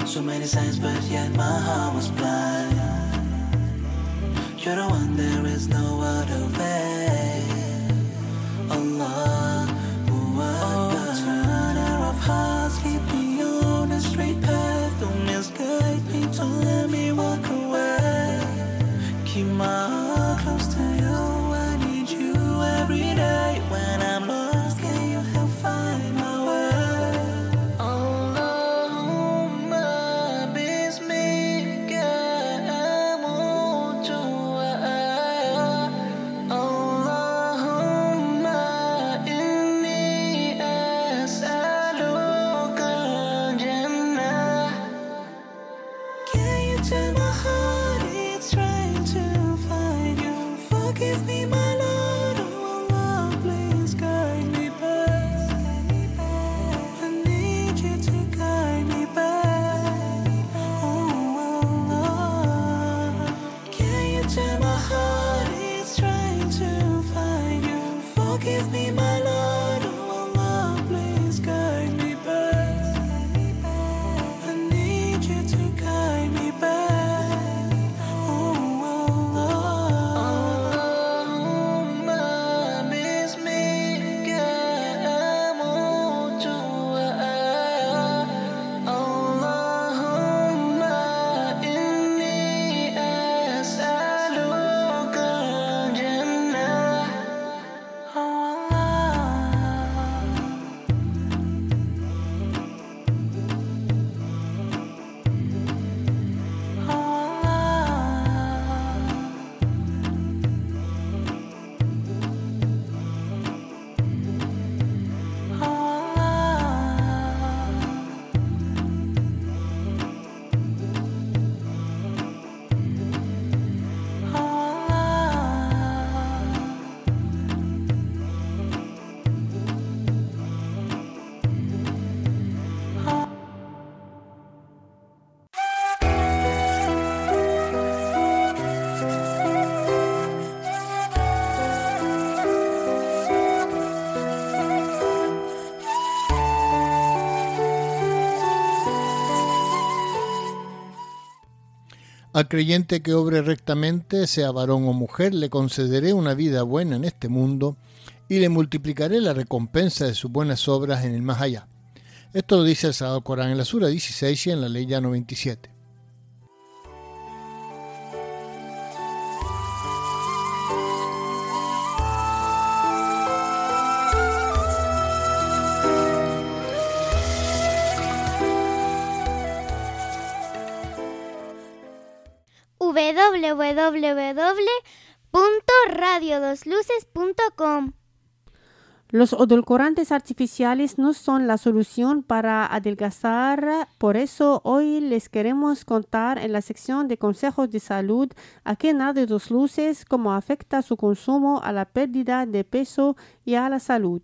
So many signs, but yet my heart was blind. You're the one, there is no other way. Allah, who was runner of hearts, keep me on a straight path. Don't misguide me, don't let me walk away. Keep my heart close to you, I need you every day. When I'm lost, can you help find my way? Allahumma bismika amutu wa ahya. Allahumma inni as'aluka al-jannah. Can you tell my heart it's trying to find you? Forgive me, my Lord, oh Allah, please guide me back. I need you to guide me back. Oh Allah, can you tell my heart it's trying to find you? Forgive me, my Lord, oh Allah, please guide me back. I need you to guide me back. Oh Allah, Allahumma bismika amutu wa ahya. Allahumma inni as'aluka al-jannah. Oh Allah. Al creyente que obre rectamente, sea varón o mujer, le concederé una vida buena en este mundo y le multiplicaré la recompensa de sus buenas obras en el más allá. Esto lo dice el Sagrado Corán en la Sura dieciséis y en la Ley noventa y siete. w w w punto radio dos luces punto com. Los edulcorantes artificiales no son la solución para adelgazar, por eso hoy les queremos contar en la sección de consejos de salud aquí en Radio Dos Luces cómo afecta su consumo a la pérdida de peso y a la salud.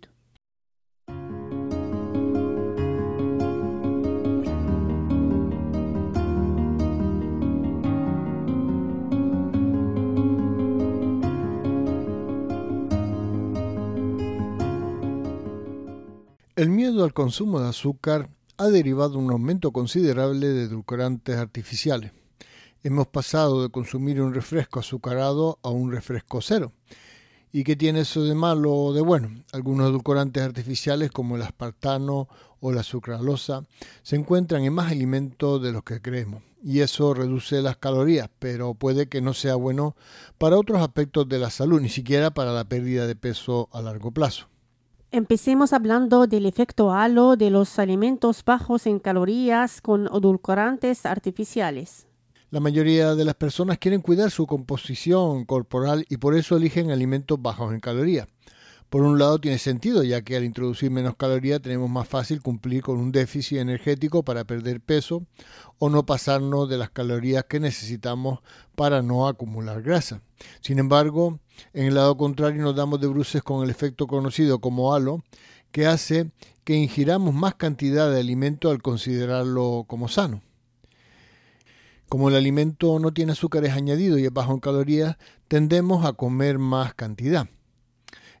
El miedo al consumo de azúcar ha derivado un aumento considerable de edulcorantes artificiales. Hemos pasado de consumir un refresco azucarado a un refresco cero. ¿Y qué tiene eso de malo o de bueno? Algunos edulcorantes artificiales como el aspartano o la sucralosa se encuentran en más alimentos de los que creemos y eso reduce las calorías, pero puede que no sea bueno para otros aspectos de la salud, ni siquiera para la pérdida de peso a largo plazo. Empecemos hablando del efecto halo de los alimentos bajos en calorías con edulcorantes artificiales. La mayoría de las personas quieren cuidar su composición corporal y por eso eligen alimentos bajos en calorías. Por un lado tiene sentido, ya que al introducir menos calorías tenemos más fácil cumplir con un déficit energético para perder peso o no pasarnos de las calorías que necesitamos para no acumular grasa. Sin embargo, en el lado contrario nos damos de bruces con el efecto conocido como halo, que hace que ingiramos más cantidad de alimento al considerarlo como sano. Como el alimento no tiene azúcares añadidos y es bajo en calorías, tendemos a comer más cantidad.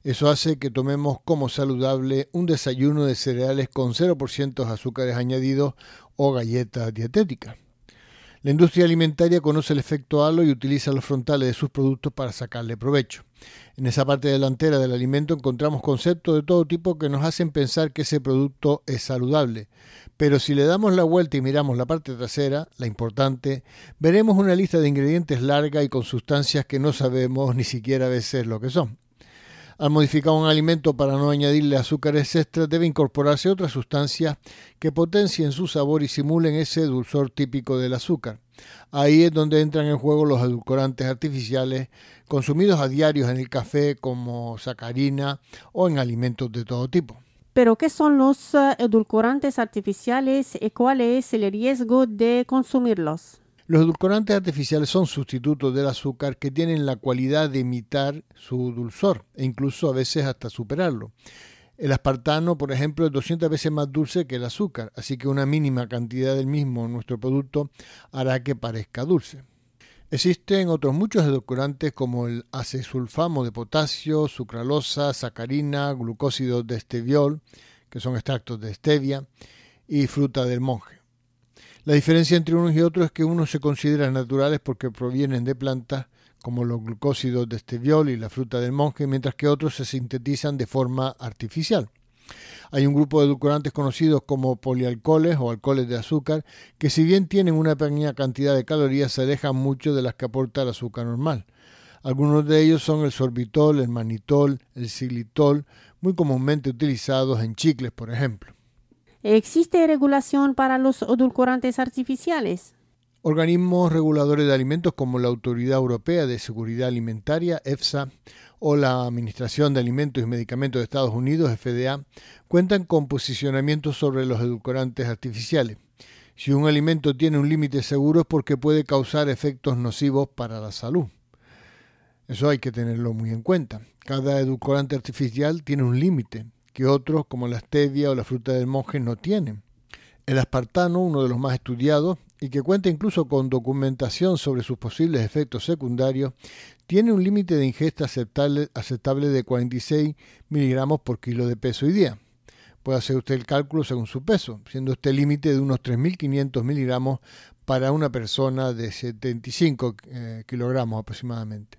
Eso hace que tomemos como saludable un desayuno de cereales con cero por ciento de azúcares añadidos o galletas dietéticas. La industria alimentaria conoce el efecto halo y utiliza los frontales de sus productos para sacarle provecho. En esa parte delantera del alimento encontramos conceptos de todo tipo que nos hacen pensar que ese producto es saludable. Pero si le damos la vuelta y miramos la parte trasera, la importante, veremos una lista de ingredientes larga y con sustancias que no sabemos ni siquiera a veces lo que son. Al modificar un alimento para no añadirle azúcares extras, debe incorporarse otras sustancias que potencien su sabor y simulen ese dulzor típico del azúcar. Ahí es donde entran en juego los edulcorantes artificiales consumidos a diario en el café como sacarina o en alimentos de todo tipo. ¿Pero qué son los uh, edulcorantes artificiales y cuál es el riesgo de consumirlos? Los edulcorantes artificiales son sustitutos del azúcar que tienen la cualidad de imitar su dulzor e incluso a veces hasta superarlo. El aspartano, por ejemplo, es doscientas veces más dulce que el azúcar, así que una mínima cantidad del mismo en nuestro producto hará que parezca dulce. Existen otros muchos edulcorantes como el acesulfamo de potasio, sucralosa, sacarina, glucósidos de esteviol, que son extractos de stevia, y fruta del monje. La diferencia entre unos y otros es que unos se consideran naturales porque provienen de plantas, como los glucósidos de esteviol y la fruta del monje, mientras que otros se sintetizan de forma artificial. Hay un grupo de edulcorantes conocidos como polialcoholes o alcoholes de azúcar, que si bien tienen una pequeña cantidad de calorías, se alejan mucho de las que aporta el azúcar normal. Algunos de ellos son el sorbitol, el manitol, el xilitol, muy comúnmente utilizados en chicles, por ejemplo. ¿Existe regulación para los edulcorantes artificiales? Organismos reguladores de alimentos como la Autoridad Europea de Seguridad Alimentaria, EFSA, o la Administración de Alimentos y Medicamentos de Estados Unidos, F D A, cuentan con posicionamientos sobre los edulcorantes artificiales. Si un alimento tiene un límite seguro es porque puede causar efectos nocivos para la salud. Eso hay que tenerlo muy en cuenta. Cada edulcorante artificial tiene un límite que otros, como la stevia o la fruta del monje, no tienen. El aspartano, uno de los más estudiados, y que cuenta incluso con documentación sobre sus posibles efectos secundarios, tiene un límite de ingesta aceptable, aceptable de cuarenta y seis miligramos por kilo de peso y día. Puede hacer usted el cálculo según su peso, siendo este límite de unos tres mil quinientos miligramos para una persona de setenta y cinco eh, kilogramos aproximadamente.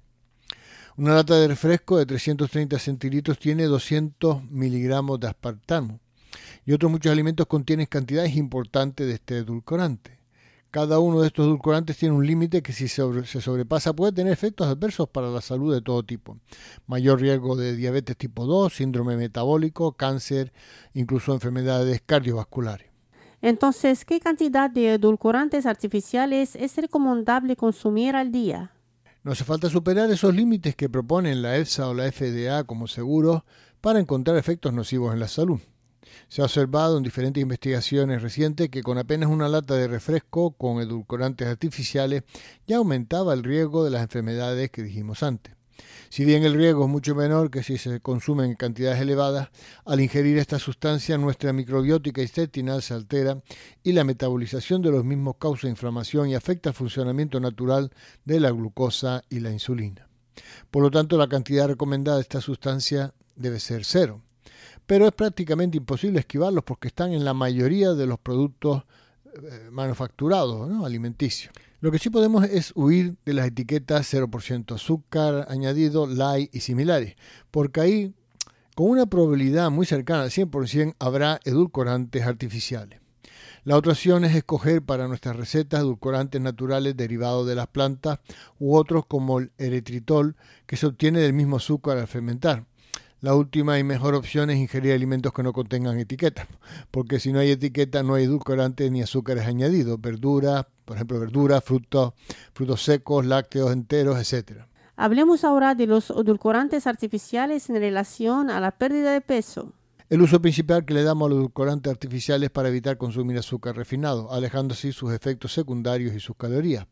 Una lata de refresco de trescientos treinta centilitros tiene doscientos miligramos de aspartamo y otros muchos alimentos contienen cantidades importantes de este edulcorante. Cada uno de estos edulcorantes tiene un límite que si sobre, se sobrepasa puede tener efectos adversos para la salud de todo tipo. Mayor riesgo de diabetes tipo dos, síndrome metabólico, cáncer, incluso enfermedades cardiovasculares. Entonces, ¿qué cantidad de edulcorantes artificiales es recomendable consumir al día? No hace falta superar esos límites que proponen la EFSA o la F D A como seguros para encontrar efectos nocivos en la salud. Se ha observado en diferentes investigaciones recientes que con apenas una lata de refresco con edulcorantes artificiales ya aumentaba el riesgo de las enfermedades que dijimos antes. Si bien el riesgo es mucho menor que si se consumen en cantidades elevadas, al ingerir esta sustancia nuestra microbiótica intestinal se altera y la metabolización de los mismos causa inflamación y afecta el funcionamiento natural de la glucosa y la insulina. Por lo tanto, la cantidad recomendada de esta sustancia debe ser cero. Pero es prácticamente imposible esquivarlos porque están en la mayoría de los productos eh, manufacturados, ¿no? alimenticios. Lo que sí podemos es huir de las etiquetas cero por ciento azúcar añadido, light y similares, porque ahí, con una probabilidad muy cercana al cien por ciento, habrá edulcorantes artificiales. La otra opción es escoger para nuestras recetas edulcorantes naturales derivados de las plantas u otros como el eritritol, que se obtiene del mismo azúcar al fermentar. La última y mejor opción es ingerir alimentos que no contengan etiquetas, porque si no hay etiqueta no hay edulcorantes ni azúcares añadidos, verduras, por ejemplo verduras, frutos, frutos secos, lácteos enteros, etcétera. Hablemos ahora de los edulcorantes artificiales en relación a la pérdida de peso. El uso principal que le damos a los edulcorantes artificiales es para evitar consumir azúcar refinado, alejando así sus efectos secundarios y sus calorías.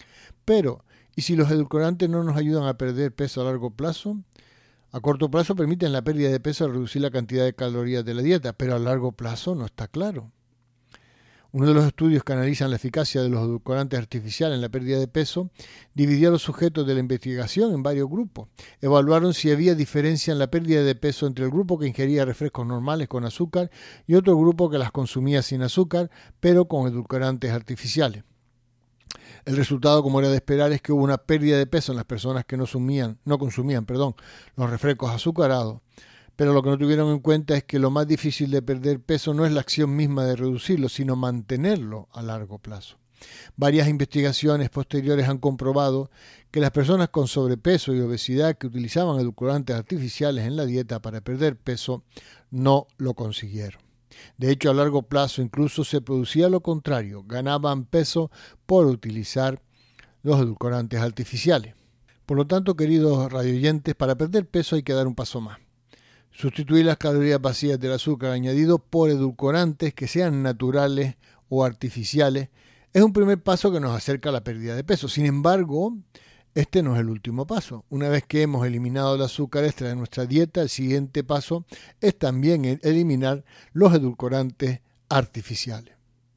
Pero, ¿y si los edulcorantes no nos ayudan a perder peso a largo plazo? A corto plazo permiten la pérdida de peso al reducir la cantidad de calorías de la dieta, pero a largo plazo no está claro. Uno de los estudios que analizan la eficacia de los edulcorantes artificiales en la pérdida de peso dividió a los sujetos de la investigación en varios grupos. Evaluaron si había diferencia en la pérdida de peso entre el grupo que ingería refrescos normales con azúcar y otro grupo que las consumía sin azúcar, pero con edulcorantes artificiales. El resultado, como era de esperar, es que hubo una pérdida de peso en las personas que no, sumían, no consumían perdón, los refrescos azucarados. Pero lo que no tuvieron en cuenta es que lo más difícil de perder peso no es la acción misma de reducirlo, sino mantenerlo a largo plazo. Varias investigaciones posteriores han comprobado que las personas con sobrepeso y obesidad que utilizaban edulcorantes artificiales en la dieta para perder peso no lo consiguieron. De hecho, a largo plazo incluso se producía lo contrario, ganaban peso por utilizar los edulcorantes artificiales. Por lo tanto, queridos radioyentes, para perder peso hay que dar un paso más. Sustituir las calorías vacías del azúcar añadido por edulcorantes que sean naturales o artificiales es un primer paso que nos acerca a la pérdida de peso. Sin embargo, este no es el último paso. Una vez que hemos eliminado el azúcar extra de nuestra dieta, el siguiente paso es también eliminar los edulcorantes artificiales.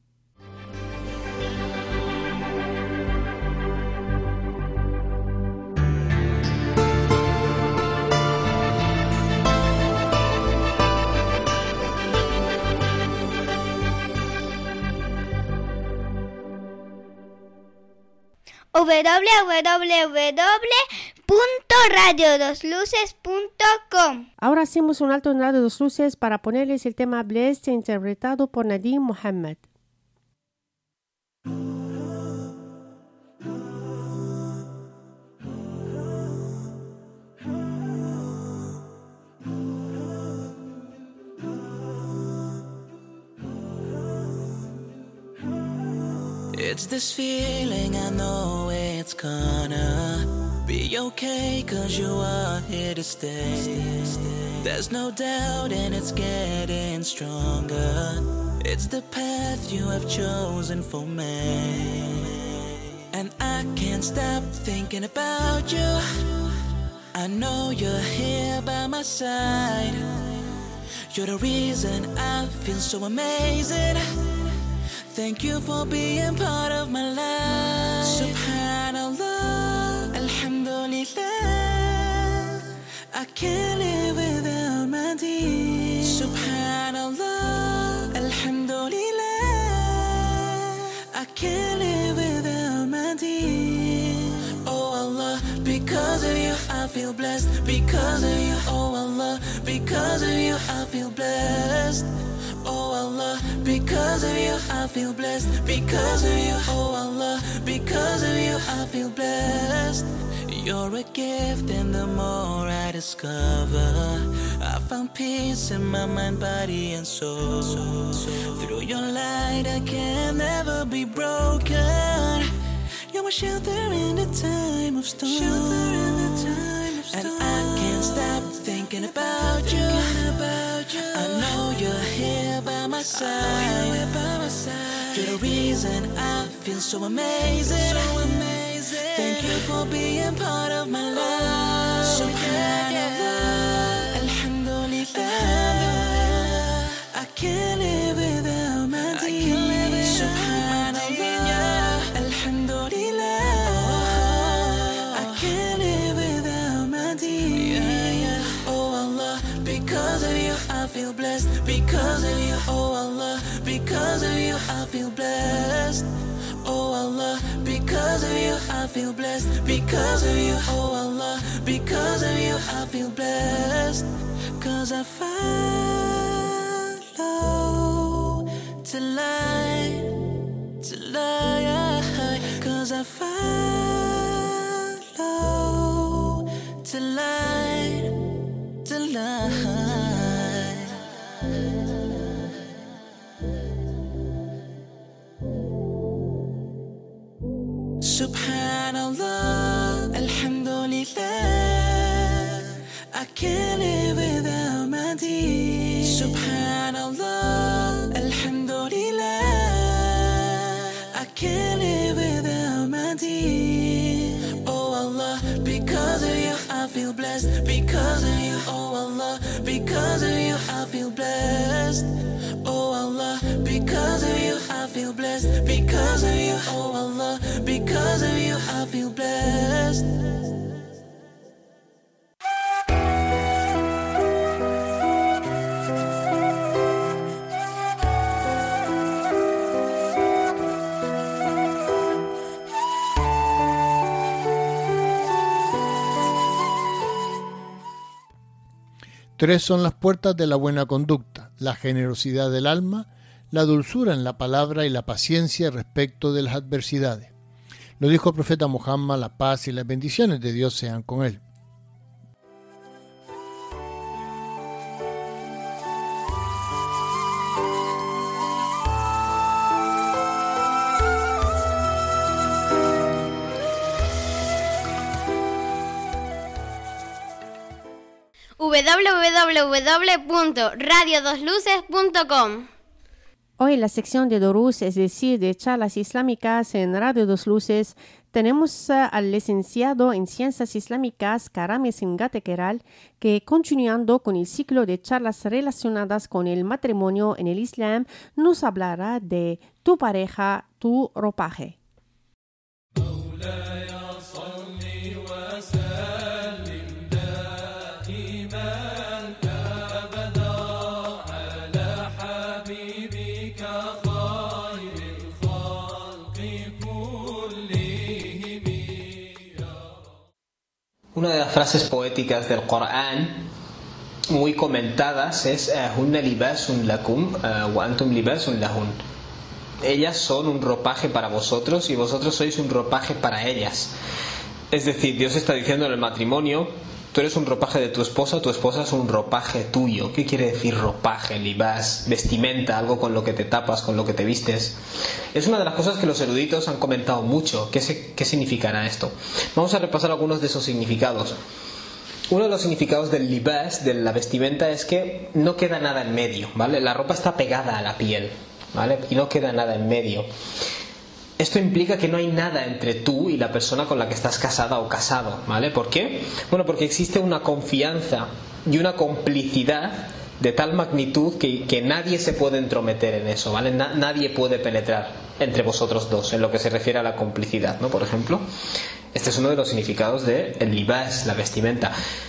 w w w punto radio dos luces punto com. Ahora hacemos un alto en Radio Dos Luces para ponerles el tema Blessed interpretado por Nadim Mohammed. It's this feeling, I know it's gonna be okay, cause you are here to stay. There's no doubt and it's getting stronger. It's the path you have chosen for me. And I can't stop thinking about you. I know you're here by my side. You're the reason I feel so amazing. Thank you for being part of my life. Subhanallah, Alhamdulillah, I can't live without my deen. Subhanallah, Alhamdulillah, I can't live without my deen. Oh Allah, because of you I feel blessed. Because of you, oh Allah, because of you I feel blessed. Oh Allah, because of you I feel blessed. Because of you, oh Allah, because of you I feel blessed. You're a gift and the more I discover, I found peace in my mind, body and soul. Through your light I can never be broken. You're my shelter in the time of storm. Shelter in the time of storm. And I can't stop thinking about you. I know you're here by my side. You're, by my side. You're the reason I feel so amazing. So amazing. Thank you for being part of my life. Subhanallah, Alhamdulillah, I can't live without my deen. Subhanallah, Alhamdulillah, I can't live without my deen. Oh Allah, because of you I feel blessed. Because of you, oh Allah, because of you I feel blessed. Oh Allah, because of you I feel blessed. Because of you, oh Allah, because of you I feel blessed. Cause I follow to light, to light. Cause I follow to light, to light. Subhanallah, Alhamdulillah, I can't live without my deen. Subhanallah, Alhamdulillah, I can't live without my deen. Oh Allah, because of you I feel blessed. Because of you, oh Allah, because of you I feel blessed. Oh Allah, because of you I feel blessed because of you. Oh Allah, because of you I feel blessed. Tres son las puertas de la buena conducta: la generosidad del alma, la dulzura en la palabra y la paciencia respecto de las adversidades. Lo dijo el profeta Muhammad, la paz y las bendiciones de Dios sean con él. doble u doble u doble u punto radio dos luces punto com. Hoy en la sección de Durús, es decir, de charlas islámicas en Radio Dos Luces, tenemos uh, al licenciado en Ciencias Islámicas Karame Singatekeral, que continuando con el ciclo de charlas relacionadas con el matrimonio en el Islam, nos hablará de tu pareja, tu ropaje. Una de las frases poéticas del Corán muy comentadas es Hunna libasun lakum wa antum libasun lahun. Ellas son un ropaje para vosotros y vosotros sois un ropaje para ellas. Es decir, Dios está diciendo en el matrimonio: tú eres un ropaje de tu esposa, tu esposa es un ropaje tuyo. ¿Qué quiere decir ropaje? Libas, vestimenta, algo con lo que te tapas, con lo que te vistes. Es una de las cosas que los eruditos han comentado mucho. ¿Qué, se, qué significará esto? Vamos a repasar algunos de esos significados. Uno de los significados del libas, de la vestimenta, es que no queda nada en medio, ¿vale? La ropa está pegada a la piel, ¿vale? Y no queda nada en medio. Esto implica que no hay nada entre tú y la persona con la que estás casada o casado, ¿vale? ¿Por qué? Bueno, porque existe una confianza y una complicidad de tal magnitud que, que nadie se puede entrometer en eso, ¿vale? Na, nadie puede penetrar entre vosotros dos en lo que se refiere a la complicidad, ¿no? Por ejemplo, este es uno de los significados de el libas, la vestimenta.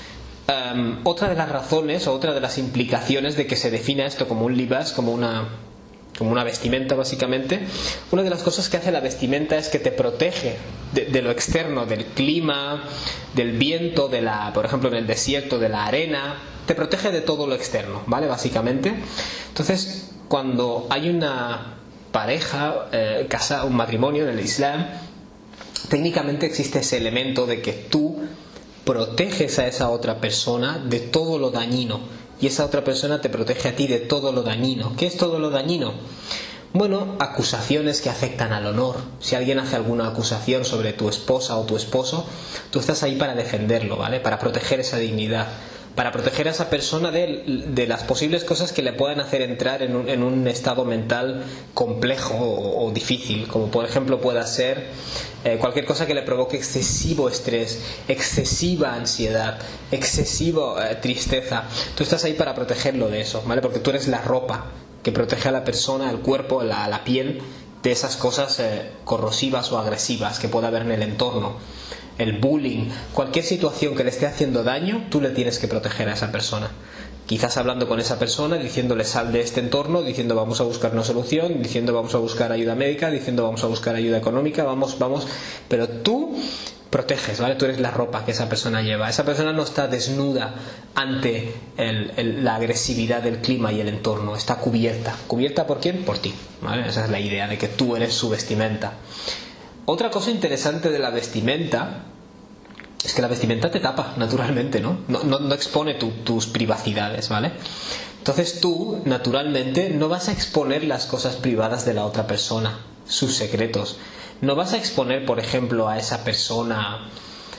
Um, otra de las razones o otra de las implicaciones de que se defina esto como un libas, como una... como una vestimenta básicamente, una de las cosas que hace la vestimenta es que te protege de, de lo externo, del clima, del viento, de la, por ejemplo en el desierto, de la arena, te protege de todo lo externo, ¿vale? Básicamente. Entonces, cuando hay una pareja, eh, casa, un matrimonio en el Islam, técnicamente existe ese elemento de que tú proteges a esa otra persona de todo lo dañino. Y esa otra persona te protege a ti de todo lo dañino. ¿Qué es todo lo dañino? Bueno, acusaciones que afectan al honor. Si alguien hace alguna acusación sobre tu esposa o tu esposo, tú estás ahí para defenderlo, ¿vale? Para proteger esa dignidad, para proteger a esa persona de, de las posibles cosas que le puedan hacer entrar en un, en un estado mental complejo o, o difícil, como por ejemplo pueda ser eh, cualquier cosa que le provoque excesivo estrés, excesiva ansiedad, excesiva eh, tristeza. Tú estás ahí para protegerlo de eso, ¿vale? Porque tú eres la ropa que protege a la persona, al cuerpo, a la, la piel, de esas cosas eh, corrosivas o agresivas que pueda haber en el entorno. El bullying, cualquier situación que le esté haciendo daño, tú le tienes que proteger a esa persona. Quizás hablando con esa persona, diciéndole sal de este entorno, diciendo vamos a buscar una solución, diciendo vamos a buscar ayuda médica, diciendo vamos a buscar ayuda económica, vamos, vamos, pero tú proteges, ¿vale? Tú eres la ropa que esa persona lleva. Esa persona no está desnuda ante el, el, la agresividad del clima y el entorno, está cubierta. ¿Cubierta por quién? Por ti, ¿vale? Esa es la idea de que tú eres su vestimenta. Otra cosa interesante de la vestimenta es que la vestimenta te tapa, naturalmente, ¿no? No, no, no expone tu, tus privacidades, ¿vale? Entonces tú, naturalmente, no vas a exponer las cosas privadas de la otra persona, sus secretos. No vas a exponer, por ejemplo, a esa persona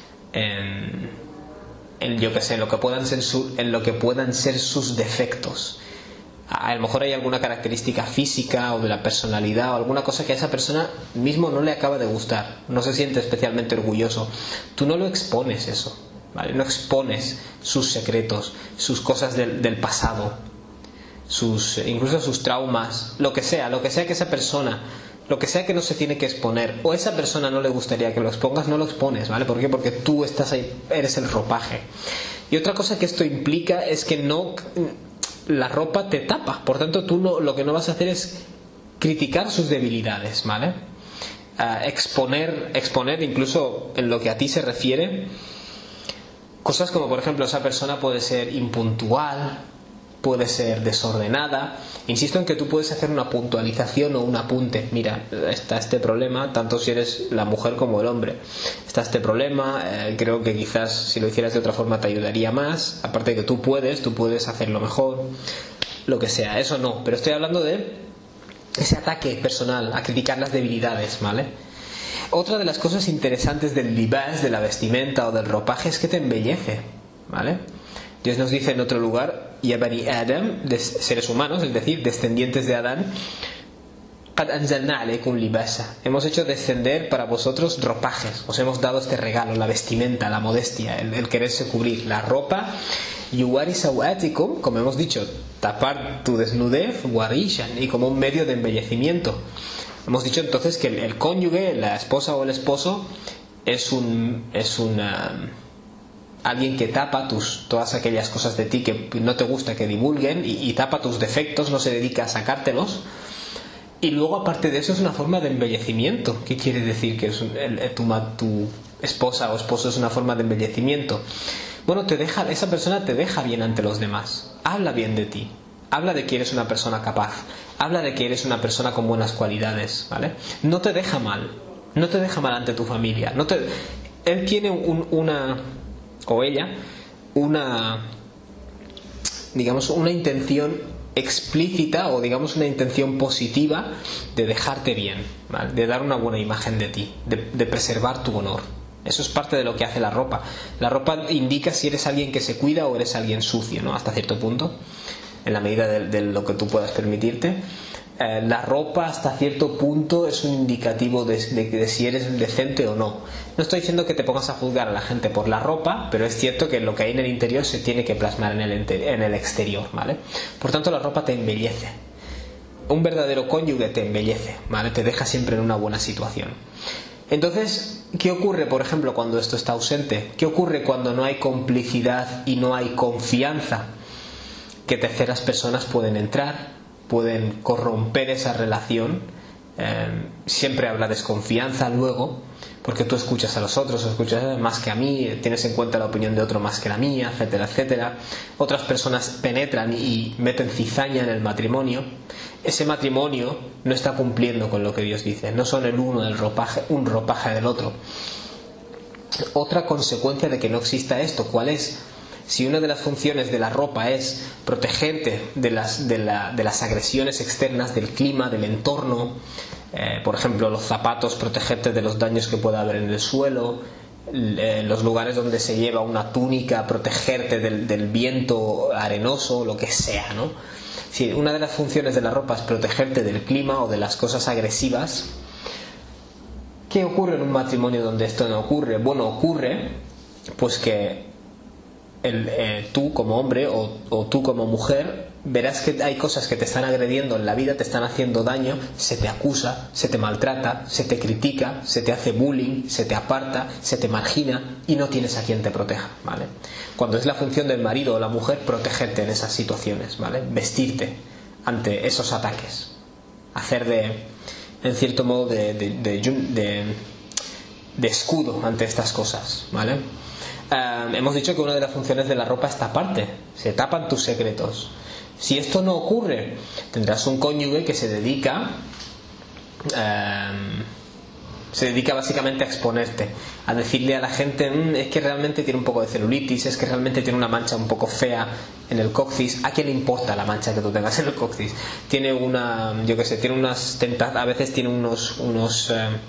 en, en yo qué sé, en lo que puedan ser su, en lo que puedan ser sus defectos. A lo mejor hay alguna característica física o de la personalidad o alguna cosa que a esa persona mismo no le acaba de gustar, no se siente especialmente orgulloso. Tú no lo expones eso, ¿vale? No expones sus secretos, sus cosas del, del pasado, sus, incluso sus traumas, lo que sea, lo que sea que esa persona lo que sea que no se tiene que exponer, o a esa persona no le gustaría que lo expongas, no lo expones, ¿vale? ¿Por qué? Porque tú estás ahí, eres el ropaje. Y otra cosa que esto implica es que no, la ropa te tapa, por tanto tú no, lo que no vas a hacer es criticar sus debilidades, ¿vale? Uh, exponer, exponer incluso en lo que a ti se refiere, cosas como por ejemplo esa persona puede ser impuntual, puede ser desordenada. Insisto en que tú puedes hacer una puntualización o un apunte. Mira, está este problema, tanto si eres la mujer como el hombre. Está este problema, eh, creo que quizás si lo hicieras de otra forma te ayudaría más. Aparte de que tú puedes, tú puedes hacerlo mejor, lo que sea. Eso no, pero estoy hablando de ese ataque personal, a criticar las debilidades, ¿vale? Otra de las cosas interesantes del libas, de la vestimenta o del ropaje, es que te embellece, ¿vale? Dios nos dice en otro lugar, ya bani Adam, de seres humanos, es decir, descendientes de Adán, qad anzalna alaykum libasa, hemos hecho descender para vosotros ropajes, os hemos dado este regalo, la vestimenta, la modestia, el, el quererse cubrir, la ropa, yuwari sawatikum, como hemos dicho, tapar tu desnudez, warishan, y como un medio de embellecimiento. Hemos dicho entonces que el, el cónyuge, la esposa o el esposo, es un es una alguien que tapa tus, todas aquellas cosas de ti que no te gusta que divulguen y, y tapa tus defectos, no se dedica a sacártelos. Y luego aparte de eso es una forma de embellecimiento. ¿Qué quiere decir que es un, el, el, tu, tu esposa o esposo es una forma de embellecimiento? Bueno, te deja, esa persona te deja bien ante los demás, habla bien de ti, habla de que eres una persona capaz, habla de que eres una persona con buenas cualidades, ¿vale? No te deja mal, no te deja mal ante tu familia, no te, él tiene un, una o ella una, digamos, una intención explícita o digamos una intención positiva de dejarte bien, ¿vale? De dar una buena imagen de ti, de, de preservar tu honor. Eso es parte de lo que hace la ropa. La ropa indica si eres alguien que se cuida o eres alguien sucio, ¿no? Hasta cierto punto, en la medida de, de lo que tú puedas permitirte. Eh, la ropa hasta cierto punto es un indicativo de, de, de si eres decente o no. No estoy diciendo que te pongas a juzgar a la gente por la ropa, pero es cierto que lo que hay en el interior se tiene que plasmar en el, en el exterior, ¿vale? Por tanto, la ropa te embellece. Un verdadero cónyuge te embellece, ¿vale? Te deja siempre en una buena situación. Entonces, ¿qué ocurre, por ejemplo, cuando esto está ausente? ¿Qué ocurre cuando no hay complicidad y no hay confianza? Que terceras personas pueden entrar, pueden corromper esa relación. Eh, siempre habrá desconfianza luego, porque tú escuchas a los otros, escuchas más que a mí, tienes en cuenta la opinión de otro más que la mía, etcétera, etcétera. Otras personas penetran y meten cizaña en el matrimonio. Ese matrimonio no está cumpliendo con lo que Dios dice, no son el uno del ropaje, un ropaje del otro. Otra consecuencia de que no exista esto, ¿cuál es? Si una de las funciones de la ropa es protegerte de las, de la, de las agresiones externas, del clima, del entorno, eh, por ejemplo los zapatos, protegerte de los daños que pueda haber en el suelo, eh, los lugares donde se lleva una túnica, protegerte del, del viento arenoso, lo que sea, ¿no? Si una de las funciones de la ropa es protegerte del clima o de las cosas agresivas, ¿qué ocurre en un matrimonio donde esto no ocurre? Bueno, ocurre pues que el, eh, tú como hombre o, o tú como mujer verás que hay cosas que te están agrediendo en la vida, te están haciendo daño, se te acusa, se te maltrata, se te critica, se te hace bullying, se te aparta, se te margina y no tienes a quien te proteja, ¿vale? Cuando es la función del marido o la mujer protegerte en esas situaciones, ¿vale? Vestirte ante esos ataques, hacer de, en cierto modo, de, de, de, de, de escudo ante estas cosas, ¿vale? Uh, hemos dicho que una de las funciones de la ropa es taparte, se tapan tus secretos. Si esto no ocurre, tendrás un cónyuge que se dedica uh, se dedica básicamente a exponerte, a decirle a la gente mmm, es que realmente tiene un poco de celulitis, es que realmente tiene una mancha un poco fea en el coxis. ¿A quién le importa la mancha que tú tengas en el coxis? Tiene una, yo qué sé, tiene unas tenta- a veces tiene unos unos uh,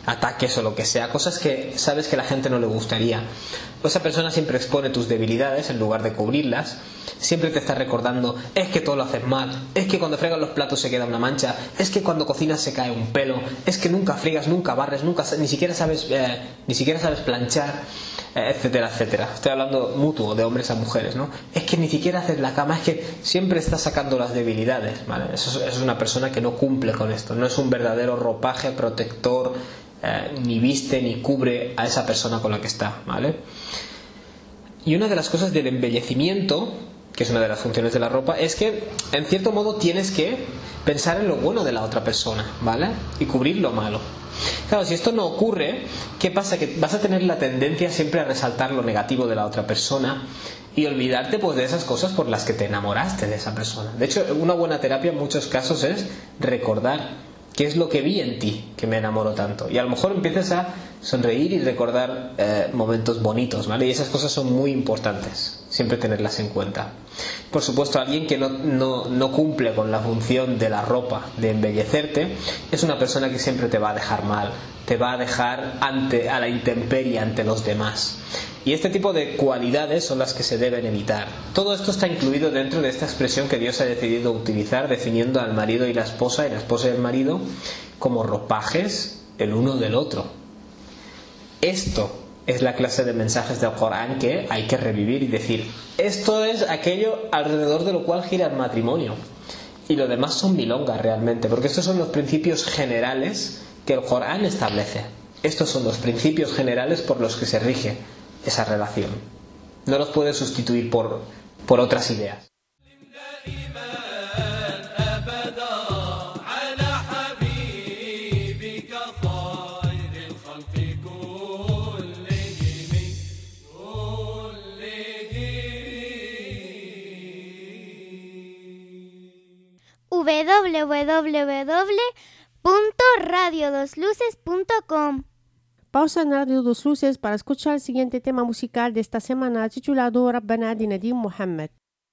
ataques o lo que sea, cosas que sabes que a la gente no le gustaría. Esa persona siempre expone tus debilidades en lugar de cubrirlas. Siempre te está recordando, es que todo lo haces mal, es que cuando fregas los platos se queda una mancha, es que cuando cocinas se cae un pelo, es que nunca friegas, nunca barres, nunca ni siquiera sabes eh, ni siquiera sabes planchar, eh, etcétera, etcétera. Estoy hablando mutuo, de hombres a mujeres, ¿no? Es que ni siquiera haces la cama, es que siempre estás sacando las debilidades, ¿vale? Eso, eso es una persona que no cumple con esto, no es un verdadero ropaje protector, eh, ni viste ni cubre a esa persona con la que está, ¿vale? Y una de las cosas del embellecimiento, que es una de las funciones de la ropa, es que en cierto modo tienes que pensar en lo bueno de la otra persona, ¿vale? Y cubrir lo malo. Claro, si esto no ocurre, ¿qué pasa? Que vas a tener la tendencia siempre a resaltar lo negativo de la otra persona y olvidarte pues de esas cosas por las que te enamoraste de esa persona. De hecho, una buena terapia en muchos casos es recordar qué es lo que vi en ti que me enamoró tanto. Y a lo mejor empiezas a sonreír y recordar eh, momentos bonitos, ¿vale? Y esas cosas son muy importantes, siempre tenerlas en cuenta. Por supuesto, alguien que no, no, no cumple con la función de la ropa, de embellecerte, es una persona que siempre te va a dejar mal, te va a dejar ante, a la intemperie ante los demás. Y este tipo de cualidades son las que se deben evitar. Todo esto está incluido dentro de esta expresión que Dios ha decidido utilizar, definiendo al marido y la esposa, y la esposa y el marido, como ropajes el uno del otro. Esto es la clase de mensajes del Corán que hay que revivir y decir, esto es aquello alrededor de lo cual gira el matrimonio. Y lo demás son milongas realmente, porque estos son los principios generales que el Corán establece. Estos son los principios generales por los que se rige esa relación. No los puedes sustituir por, por otras ideas. w w w punto radio dos luces punto com. Pausa en Radio Dos Luces para escuchar el siguiente tema musical de esta semana titulado Rabbana de Nadim Muhammad.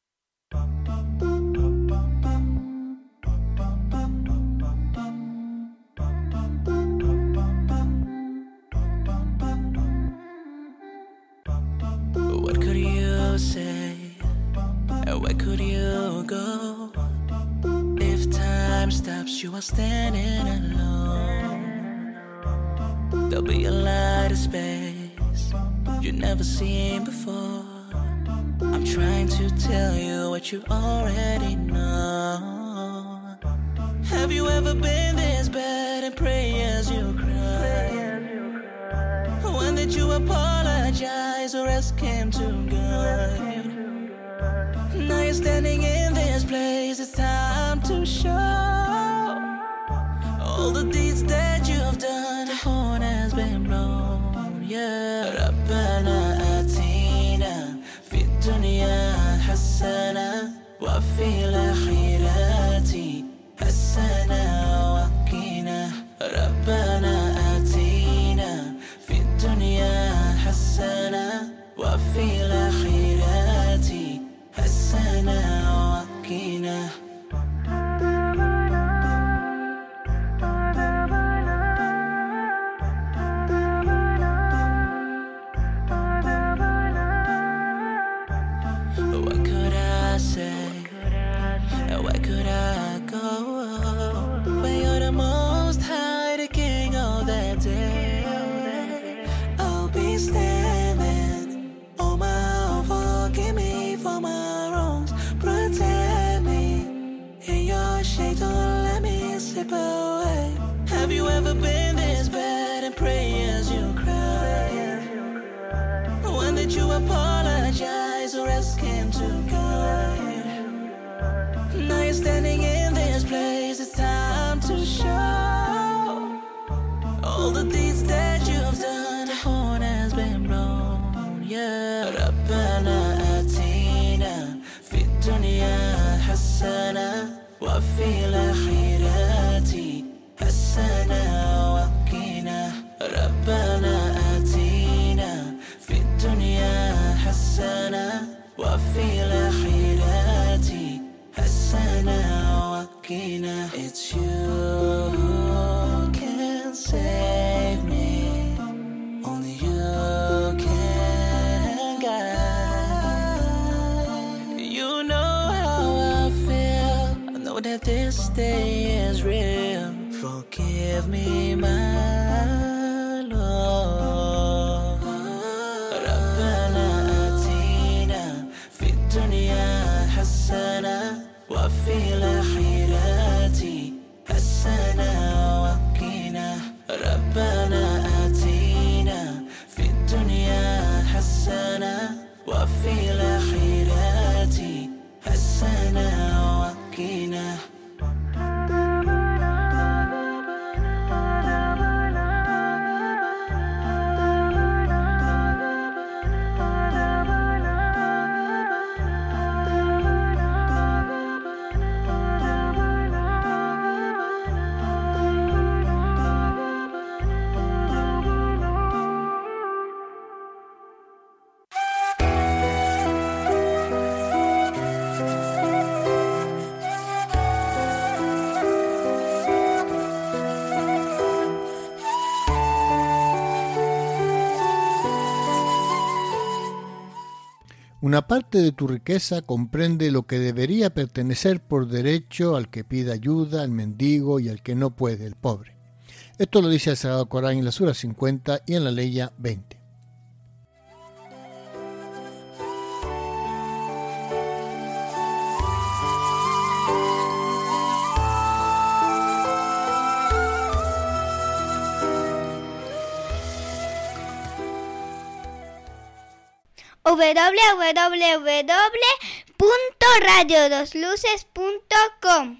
What could you say? Where could you go? If time stops, you are standing alone. There'll be a light of space you've never seen before. I'm trying to tell you what you already know. Have you ever been this bad and pray as you cry? When did you apologize or ask him to guide? Now you're standing in this place, it's time to show all the deeds that you've done. The horn has been blown, yeah. ربنا آتينا في الدنيا حسنة وفي الآخرة حسنة وقنا. ربنا آتينا في الدنيا حسنة وفي الآخرة حسنة وقنا. What could I say? Where could I go? When you're the most high, the king of that day, I'll be standing. Oh my, forgive me for my wrongs. Protect me in your shade, don't let me slip away. Have you ever been this bad and pray as you cry? When did you apologize or ask him to guide? Now you're standing in this place, it's time to show all the deeds that you've done. The horn has been blown, yeah. ربنا آتينا في الدنيا حسنة وفي الآخرة حسنة وقنا. ربنا آتينا في الدنيا حسنة وفي الآخرة حسنة وقنا. It's you who can save me. ماله ربنا آتينا في الدنيا حسنة وفي الآخرة حسنة وقنا ربنا آتينا في الدنيا حسنة وفي الآخرة حسنة وقنا Una parte de tu riqueza comprende lo que debería pertenecer por derecho al que pide ayuda, al mendigo y al que no puede, el pobre. Esto lo dice el Sagrado Corán en la Sura cincuenta y en la Leya veinte. w w w punto radio dos luces punto com.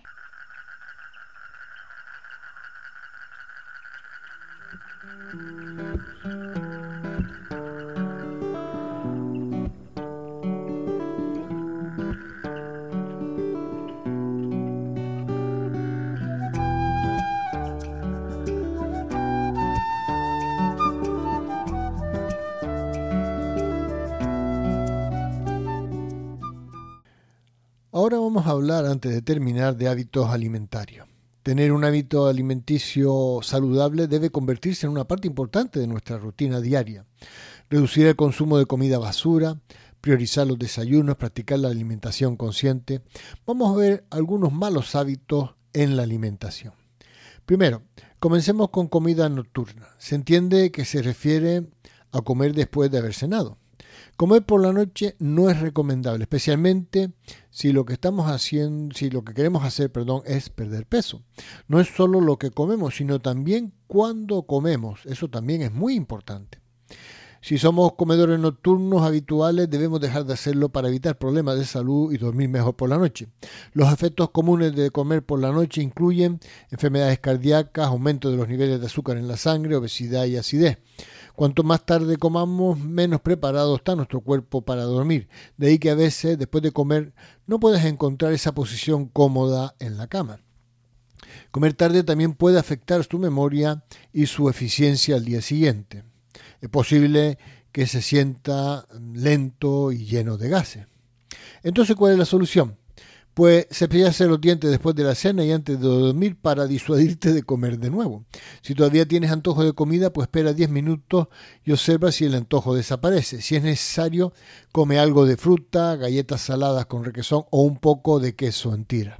Ahora vamos a hablar, antes de terminar, de hábitos alimentarios. Tener un hábito alimenticio saludable debe convertirse en una parte importante de nuestra rutina diaria. Reducir el consumo de comida basura, priorizar los desayunos, practicar la alimentación consciente. Vamos a ver algunos malos hábitos en la alimentación. Primero, comencemos con comida nocturna. Se entiende que se refiere a comer después de haber cenado. Comer por la noche no es recomendable, especialmente si lo que estamos haciendo, si lo que queremos hacer, perdón, es perder peso. No es solo lo que comemos, sino también cuándo comemos. Eso también es muy importante. Si somos comedores nocturnos habituales, debemos dejar de hacerlo para evitar problemas de salud y dormir mejor por la noche. Los efectos comunes de comer por la noche incluyen enfermedades cardíacas, aumento de los niveles de azúcar en la sangre, obesidad y acidez. Cuanto más tarde comamos, menos preparado está nuestro cuerpo para dormir. De ahí que a veces, después de comer, no puedes encontrar esa posición cómoda en la cama. Comer tarde también puede afectar tu memoria y su eficiencia al día siguiente. Es posible que se sienta lento y lleno de gases. Entonces, ¿cuál es la solución? Pues cepillarse los dientes después de la cena y antes de dormir para disuadirte de comer de nuevo. Si todavía tienes antojo de comida, pues espera diez minutos y observa si el antojo desaparece. Si es necesario, come algo de fruta, galletas saladas con requesón o un poco de queso en tira.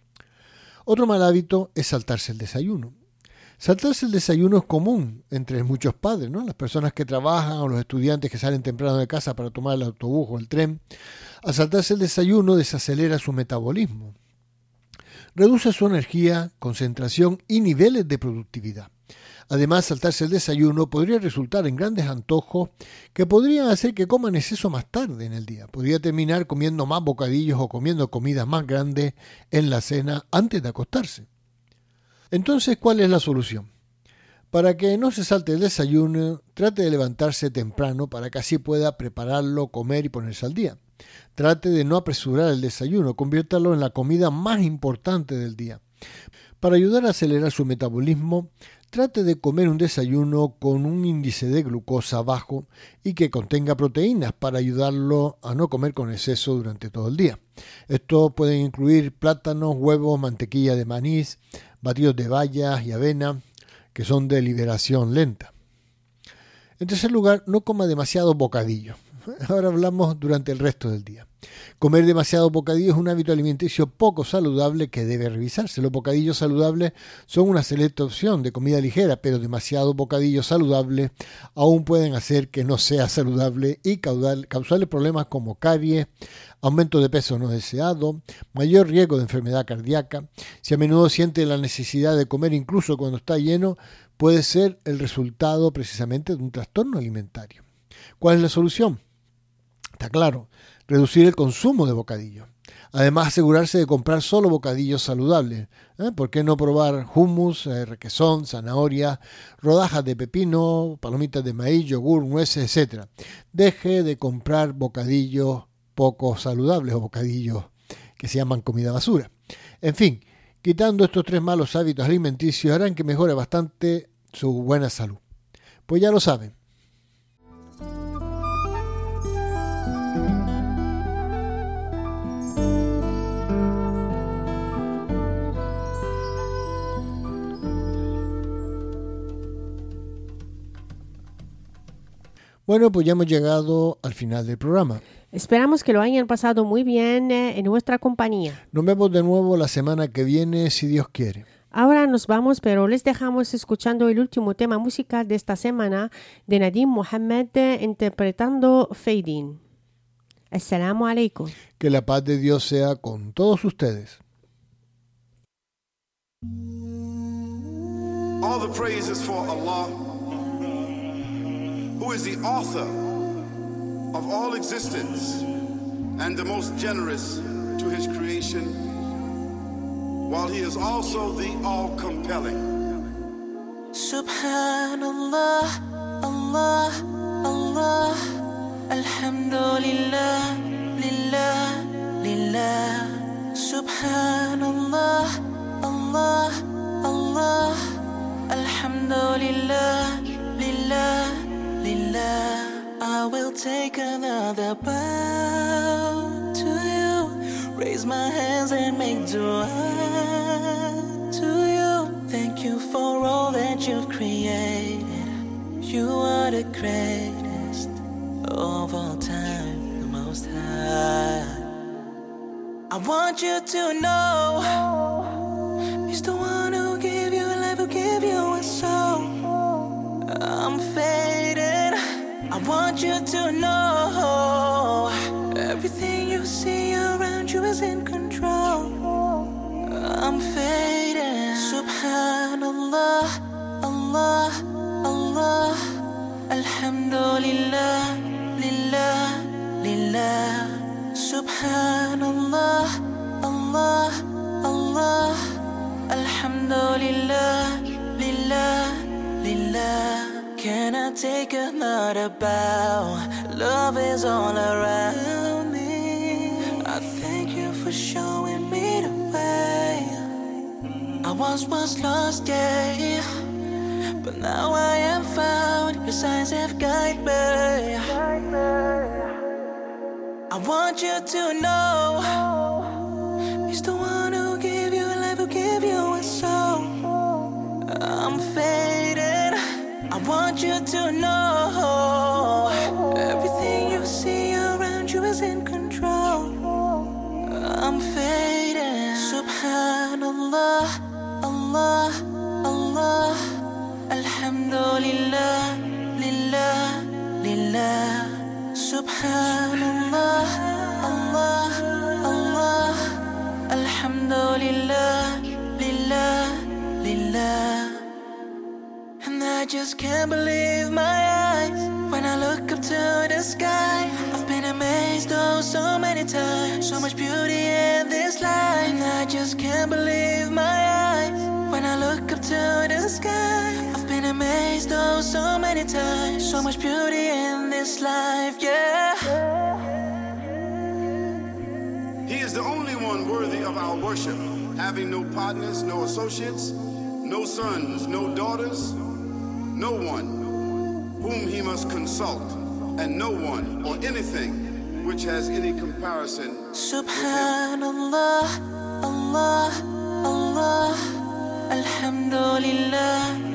Otro mal hábito es saltarse el desayuno. Saltarse el desayuno es común entre muchos padres, ¿no? Las personas que trabajan o los estudiantes que salen temprano de casa para tomar el autobús o el tren. Al saltarse el desayuno desacelera su metabolismo. Reduce su energía, concentración y niveles de productividad. Además, saltarse el desayuno podría resultar en grandes antojos que podrían hacer que coman exceso más tarde en el día. Podría terminar comiendo más bocadillos o comiendo comidas más grandes en la cena antes de acostarse. Entonces, ¿cuál es la solución? Para que no se salte el desayuno, trate de levantarse temprano para que así pueda prepararlo, comer y ponerse al día. Trate de no apresurar el desayuno, conviértalo en la comida más importante del día. Para ayudar a acelerar su metabolismo, trate de comer un desayuno con un índice de glucosa bajo y que contenga proteínas para ayudarlo a no comer con exceso durante todo el día. Esto puede incluir plátanos, huevos, mantequilla de maní, batidos de bayas y avena, que son de liberación lenta. En tercer lugar, no coma demasiado bocadillo. ahora hablamos durante el resto del día. Comer demasiado bocadillo es un hábito alimenticio poco saludable que debe revisarse. Los bocadillos saludables son una excelente opción de comida ligera, pero demasiado bocadillo saludable aún pueden hacer que no sea saludable y causar, causarle problemas como caries, aumento de peso no deseado, mayor riesgo de enfermedad cardíaca. Si a menudo siente la necesidad de comer incluso cuando está lleno, puede ser el resultado precisamente de un trastorno alimentario. ¿Cuál es la solución? Está claro, reducir el consumo de bocadillos. Además, asegurarse de comprar solo bocadillos saludables. ¿Eh? ¿Por qué no probar hummus, eh, requesón, zanahoria, rodajas de pepino, palomitas de maíz, yogur, nueces, etcétera? Deje de comprar bocadillos poco saludables o bocadillos que se llaman comida basura. En fin, quitando estos tres malos hábitos alimenticios harán que mejore bastante su buena salud. Pues ya lo saben. Bueno, pues ya hemos llegado al final del programa. Esperamos que lo hayan pasado muy bien eh, en nuestra compañía. Nos vemos de nuevo la semana que viene, si Dios quiere. Ahora nos vamos, pero les dejamos escuchando el último tema musical de esta semana de Nadim Mohamed eh, interpretando Fading. Assalamu alaikum. Que la paz de Dios sea con todos ustedes. All the praise is for Allah, who is the author of all existence and the most generous to his creation, while he is also the all-compelling. Subhanallah, Allah, Allah, Alhamdulillah, Lillah, Lillah. Subhanallah, Allah, Allah, Alhamdulillah, Lillah, Lillah. I will take another bow to you, raise my hands and make dua to you. Thank you for all that you've created. You are the greatest of all time, the most high. I want you to know He's the one who gave you life, who gave you a soul. I'm faded. I want you to know everything you see around you is in control. I'm fading. Subhanallah, Allah, Allah, Alhamdulillah, Lillah, Lillah. Subhanallah, Allah, Allah, Alhamdulillah, Lillah, Lillah. Can I take another bow? Love is all around me. I thank you for showing me the way. I once was lost, yeah, but now I am found. Your signs have guided me. I want you to know He's the one who gave you life, who gave you a soul. I'm faded. I want you to know everything you see around you is in control. I'm fading. Subhanallah, Allah, Allah, Alhamdulillah, Lillah, Lillah. Subhanallah, Allah, Allah, Alhamdulillah, Lillah, Lillah. And I just can't believe my eyes when I look up to the sky. I've been amazed oh so many times, so much beauty in this life. And I just can't believe my eyes when I look up to the sky. I've been amazed oh so many times, so much beauty in this life, yeah. He is the only one worthy of our worship, having no partners, no associates, no sons, no daughters, no one whom he must consult, and no one or anything which has any comparison. Subhanallah, Allah, Allah, Alhamdulillah,